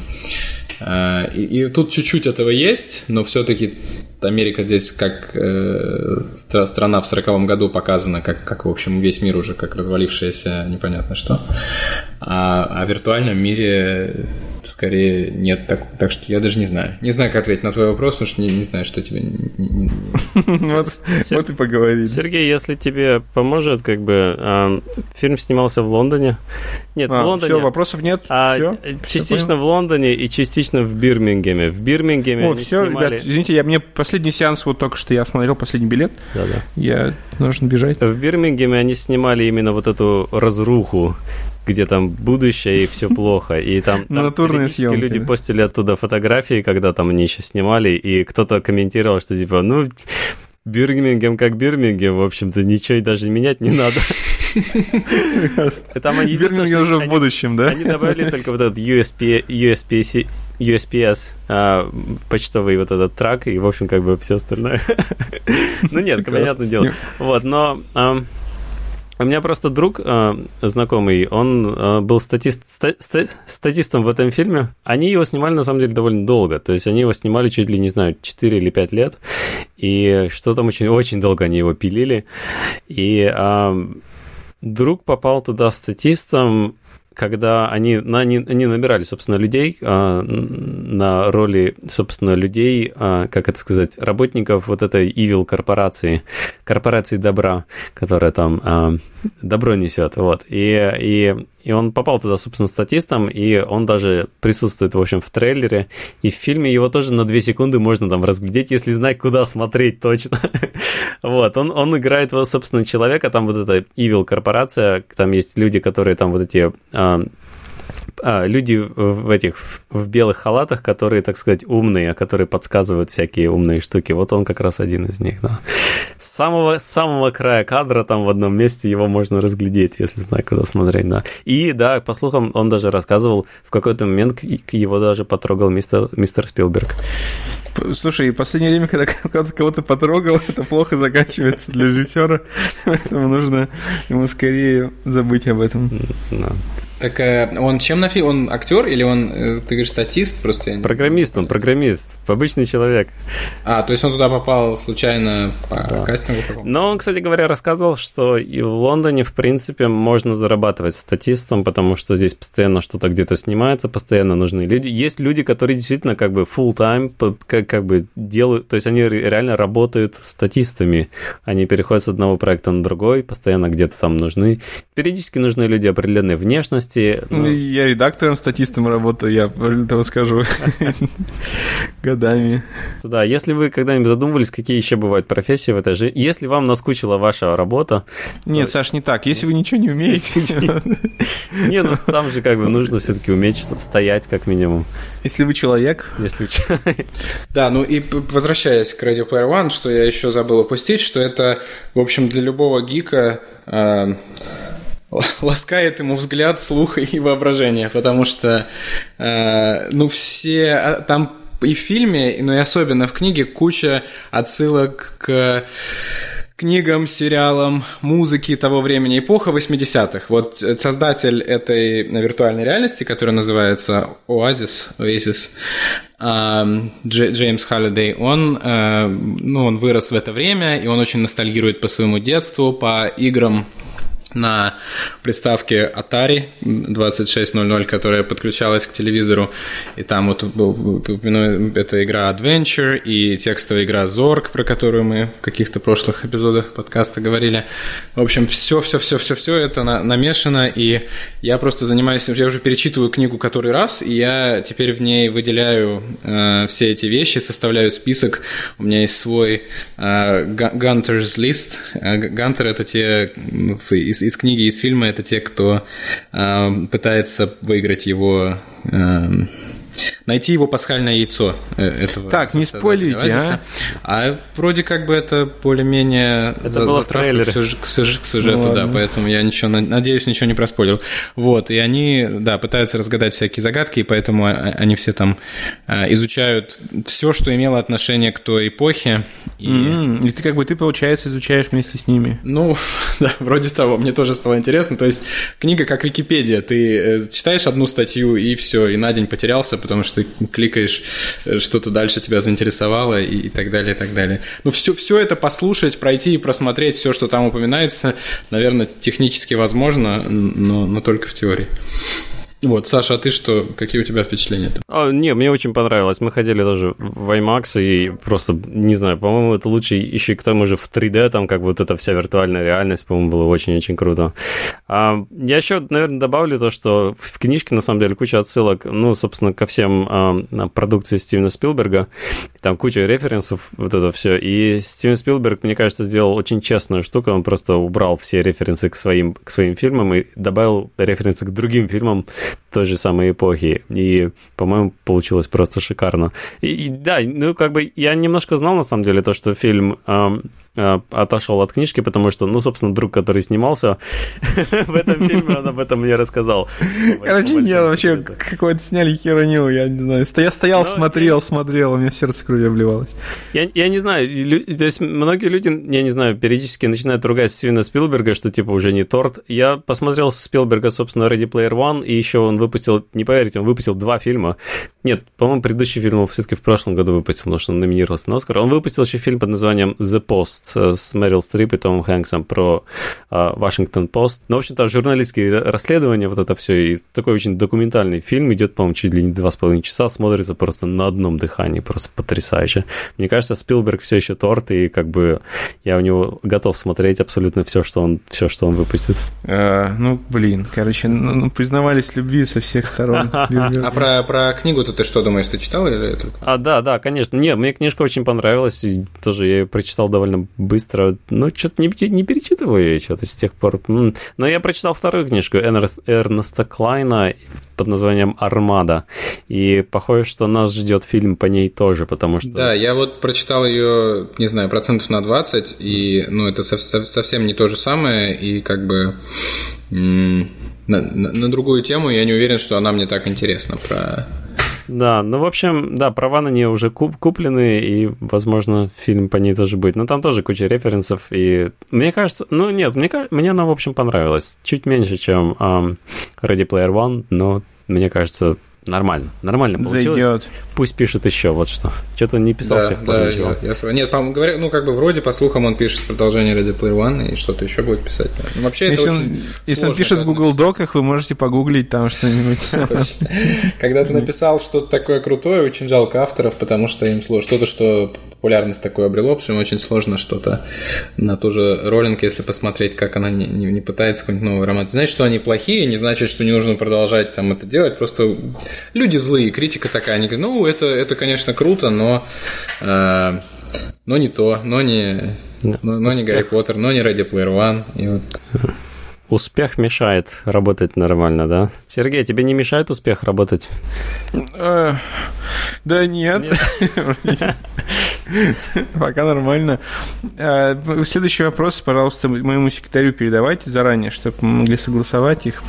И тут чуть-чуть этого есть, но все-таки Америка здесь как страна в 40-м году показана, как, в общем, весь мир уже как развалившаяся непонятно что. А в виртуальном мире скорее нет, так что я даже не знаю. Не знаю, как ответить на твой вопрос, потому что не знаю, что тебе... Вот и поговорили. Сергей, если тебе поможет, как бы, фильм снимался в Лондоне. Нет, в Лондоне. Все, вопросов нет. Частично в Лондоне и частично в Бирмингеме. В Бирмингеме они снимали... Ребят, извините, мне последний сеанс, вот только что я смотрел последний билет. Да-да. Я должен бежать. В Бирмингеме они снимали именно вот эту разруху, где там будущее и все плохо. И там натурные съемки, люди постили оттуда фотографии, когда там они еще снимали, и кто-то комментировал, что типа, Бирмингем как Бирмингем, в общем-то, ничего и даже менять не надо. Бирмингем уже в будущем, да? Они добавили только вот этот USPS, почтовый вот этот трак, и, в общем, как бы все остальное. Ну нет, понятное дело. Вот, но... У меня просто друг знакомый, он был статистом в этом фильме. Они его снимали, на самом деле, довольно долго. То есть они его снимали чуть ли, не знаю, 4 или 5 лет. И что там очень долго они его пилили. И друг попал туда статистом, когда они набирали, собственно, людей на роли, собственно, людей, как это сказать, работников вот этой evil корпорации добра, которая там добро несет, вот. И и он попал туда, собственно, статистом, и он даже присутствует, в общем, в трейлере, и в фильме его тоже на 2 секунды можно там разглядеть, если знать, куда смотреть точно. Вот, он играет, собственно, человека, там вот эта Evil корпорация, там есть люди, которые там вот эти... люди в белых халатах, которые, так сказать, умные, которые подсказывают всякие умные штуки. Вот он как раз один из них, да. С самого края кадра там в одном месте его можно разглядеть, если знать, куда смотреть, да. И, да, по слухам, он даже рассказывал, в какой-то момент его даже потрогал мистер Спилберг. Слушай, в последнее время, когда кто-то кого-то потрогал, это плохо заканчивается для режиссера, поэтому нужно ему скорее забыть об этом. Да. Так он чем на фильм? Он актер или он, ты говоришь, статист? Просто программист, он программист, обычный человек. То есть он туда попал случайно по кастингу? Но он, кстати говоря, рассказывал, что и в Лондоне, в принципе, можно зарабатывать статистом, потому что здесь постоянно что-то где-то снимается, постоянно нужны люди. Есть люди, которые действительно как бы full-time, как бы делают, то есть они реально работают статистами. Они переходят с одного проекта на другой, постоянно где-то там нужны. Периодически нужны люди определенной внешности. Я редактором-статистом работаю, я этого скажу, годами. Да, если вы когда-нибудь задумывались, какие еще бывают профессии в этой жизни, если вам наскучила ваша работа... Нет, Саш, не так, если вы ничего не умеете... Не, ну там же как бы нужно все-таки уметь стоять как минимум. Если вы человек. Да, ну и возвращаясь к Ready Player One, что я еще забыл упустить, что это, в общем, для любого гика... ласкает ему взгляд, слух и воображение, потому что, все там и в фильме, но и особенно в книге куча отсылок к книгам, сериалам, музыке того времени, эпоха 80-х. Вот создатель этой виртуальной реальности, которая называется Oasis, Джеймс Холлидей, он вырос в это время, и он очень ностальгирует по своему детству, по играм на приставке Atari 2600, которая подключалась к телевизору, и там вот эта игра Adventure и текстовая игра Zork, про которую мы в каких-то прошлых эпизодах подкаста говорили. В общем, все это намешано, и я просто занимаюсь, я уже перечитываю книгу который раз, и я теперь в ней выделяю все эти вещи, составляю список. У меня есть свой Gunter's List. Гантер — это те из книги, из фильма, это те, кто пытается выиграть его, найти его пасхальное яйцо этого. Так, не спойлерите, а вроде как бы это более-менее это было в трейлере к сюжету, да, поэтому я надеюсь, ничего не проспойлил. Вот, и они, да, пытаются разгадать всякие загадки, и поэтому они все там изучают все, что имело отношение к той эпохе. И ты, получается, изучаешь вместе с ними. Ну, да, вроде того. Мне тоже стало интересно. То есть книга как Википедия. Ты читаешь одну статью, и все, и на день потерялся, потому что ты кликаешь, что-то дальше тебя заинтересовало, и так далее, и так далее. Ну, все это послушать, пройти и просмотреть все, что там упоминается, наверное, технически возможно, но только в теории. Вот, Саша, а ты что? Какие у тебя впечатления? Не, мне очень понравилось. Мы ходили тоже в IMAX, и просто, не знаю, по-моему, это лучше еще и к тому же в 3D, там как вот эта вся виртуальная реальность, по-моему, было очень-очень круто. Я еще, наверное, добавлю то, что в книжке, на самом деле, куча отсылок, ну, собственно, ко всем продукции Стивена Спилберга. Там куча референсов, вот это все. И Стивен Спилберг, мне кажется, сделал очень честную штуку. Он просто убрал все референсы к своим фильмам и добавил референсы к другим фильмам той же самой эпохи, и, по-моему, получилось просто шикарно. И да, ну, как бы я немножко знал, на самом деле, то, что фильм отошел от книжки, потому что, ну, собственно, друг, который снимался в этом фильме, он об этом мне рассказал. Я вообще какой-то сняли херонил, я не знаю. Я стоял, смотрел, у меня сердце кровью обливалось. Я не знаю, то есть многие люди, я не знаю, периодически начинают ругать Стивена Спилберга, что типа уже не торт. Я посмотрел Спилберга, собственно, Ready Player One, и еще он выпустил, не поверите, он выпустил 2 фильма, Нет, по-моему, предыдущий фильм он все-таки в прошлом году выпустил, потому что он номинировался на Оскар. Он выпустил еще фильм под названием «The Post» с Мэрил Стрип и Томом Хэнксом про Вашингтон Пост. Ну, в общем-то, журналистские расследования, вот это все, и такой очень документальный фильм, идет, по-моему, чуть ли не 2,5 часа, смотрится просто на одном дыхании, просто потрясающе. Мне кажется, Спилберг все еще торт, и как бы я у него готов смотреть абсолютно все, что он выпустит. Признавались любви со всех сторон. А про книгу-то ты что думаешь, ты читал или это? Да, конечно. Нет, мне книжка очень понравилась, и тоже я ее прочитал довольно быстро. Ну, что-то не перечитываю ее что-то с тех пор. Но я прочитал вторую книжку Эрнеста Клайна под названием «Армада», и похоже, что нас ждет фильм по ней тоже, потому что... Да, я вот прочитал ее, не знаю, 20%, и, это совсем не то же самое, и как бы... На другую тему я не уверен, что она мне так интересна про... Да, в общем, да, права на нее уже куплены, и, возможно, фильм по ней тоже будет. Но там тоже куча референсов, и мне кажется... мне она, в общем, понравилась. Чуть меньше, чем Ready Player One, но мне кажется... Нормально получилось. Зайдет. Пусть пишет еще, вот что. Что-то не писал с тех пор ничего. Нет, говорят, вроде, по слухам, он пишет продолжение Ready Player One и что-то еще будет писать. Вообще, если он пишет в Google Доках, вы можете погуглить там что-нибудь. Когда ты написал что-то такое крутое, очень жалко авторов, потому что им сложно. Что-то, что популярность такую обрело, потому что очень сложно что-то на ту же Роллинг, если посмотреть, как она не пытается какой-нибудь новый роман. Значит, что они плохие, не значит, что не нужно продолжать там это делать, просто... Люди злые, критика такая, они говорят, это конечно, круто, но не то, но не Гарри Поттер, но не Ready Player One. И вот. Успех мешает работать нормально, да? Сергей, тебе не мешает успех работать? Да нет. Пока нормально. Следующий вопрос, пожалуйста, моему секретарю передавайте заранее, чтобы мы могли согласовать их.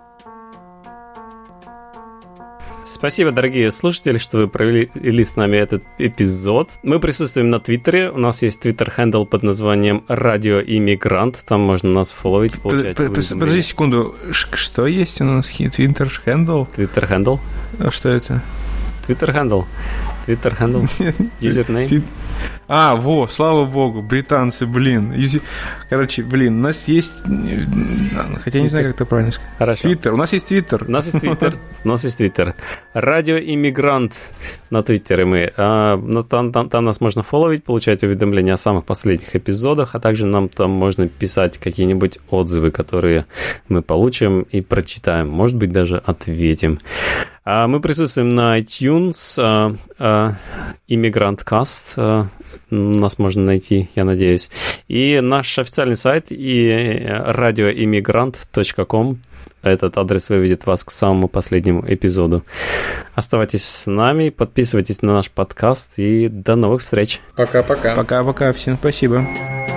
Спасибо, дорогие слушатели, что вы провели с нами этот эпизод. Мы присутствуем на Твиттере. У нас есть твиттер-хендл под названием «Радио Иммигрант». Там можно нас фолловить, получать уведомления. Подожди секунду. Что есть у нас? Твиттер-хендл? Твиттер-хендл. А что это? Твиттер-хендл. Твиттер-хендл. Юзернейм. Слава богу, британцы, Короче, у нас есть... Хотя я не знаю, как это правильно сказать. Хорошо. Твиттер. У нас есть Твиттер. У нас есть Твиттер. Радио Иммигрант на Твиттере мы. Там нас можно фолловить, получать уведомления о самых последних эпизодах, а также нам там можно писать какие-нибудь отзывы, которые мы получим и прочитаем. Может быть, даже ответим. Мы присутствуем на iTunes, Immigrant.cast, нас можно найти, я надеюсь. И наш официальный сайт и radioimmigrant.com. Этот адрес выведет вас к самому последнему эпизоду. Оставайтесь с нами, подписывайтесь на наш подкаст и до новых встреч. Пока-пока. Пока-пока, всем спасибо.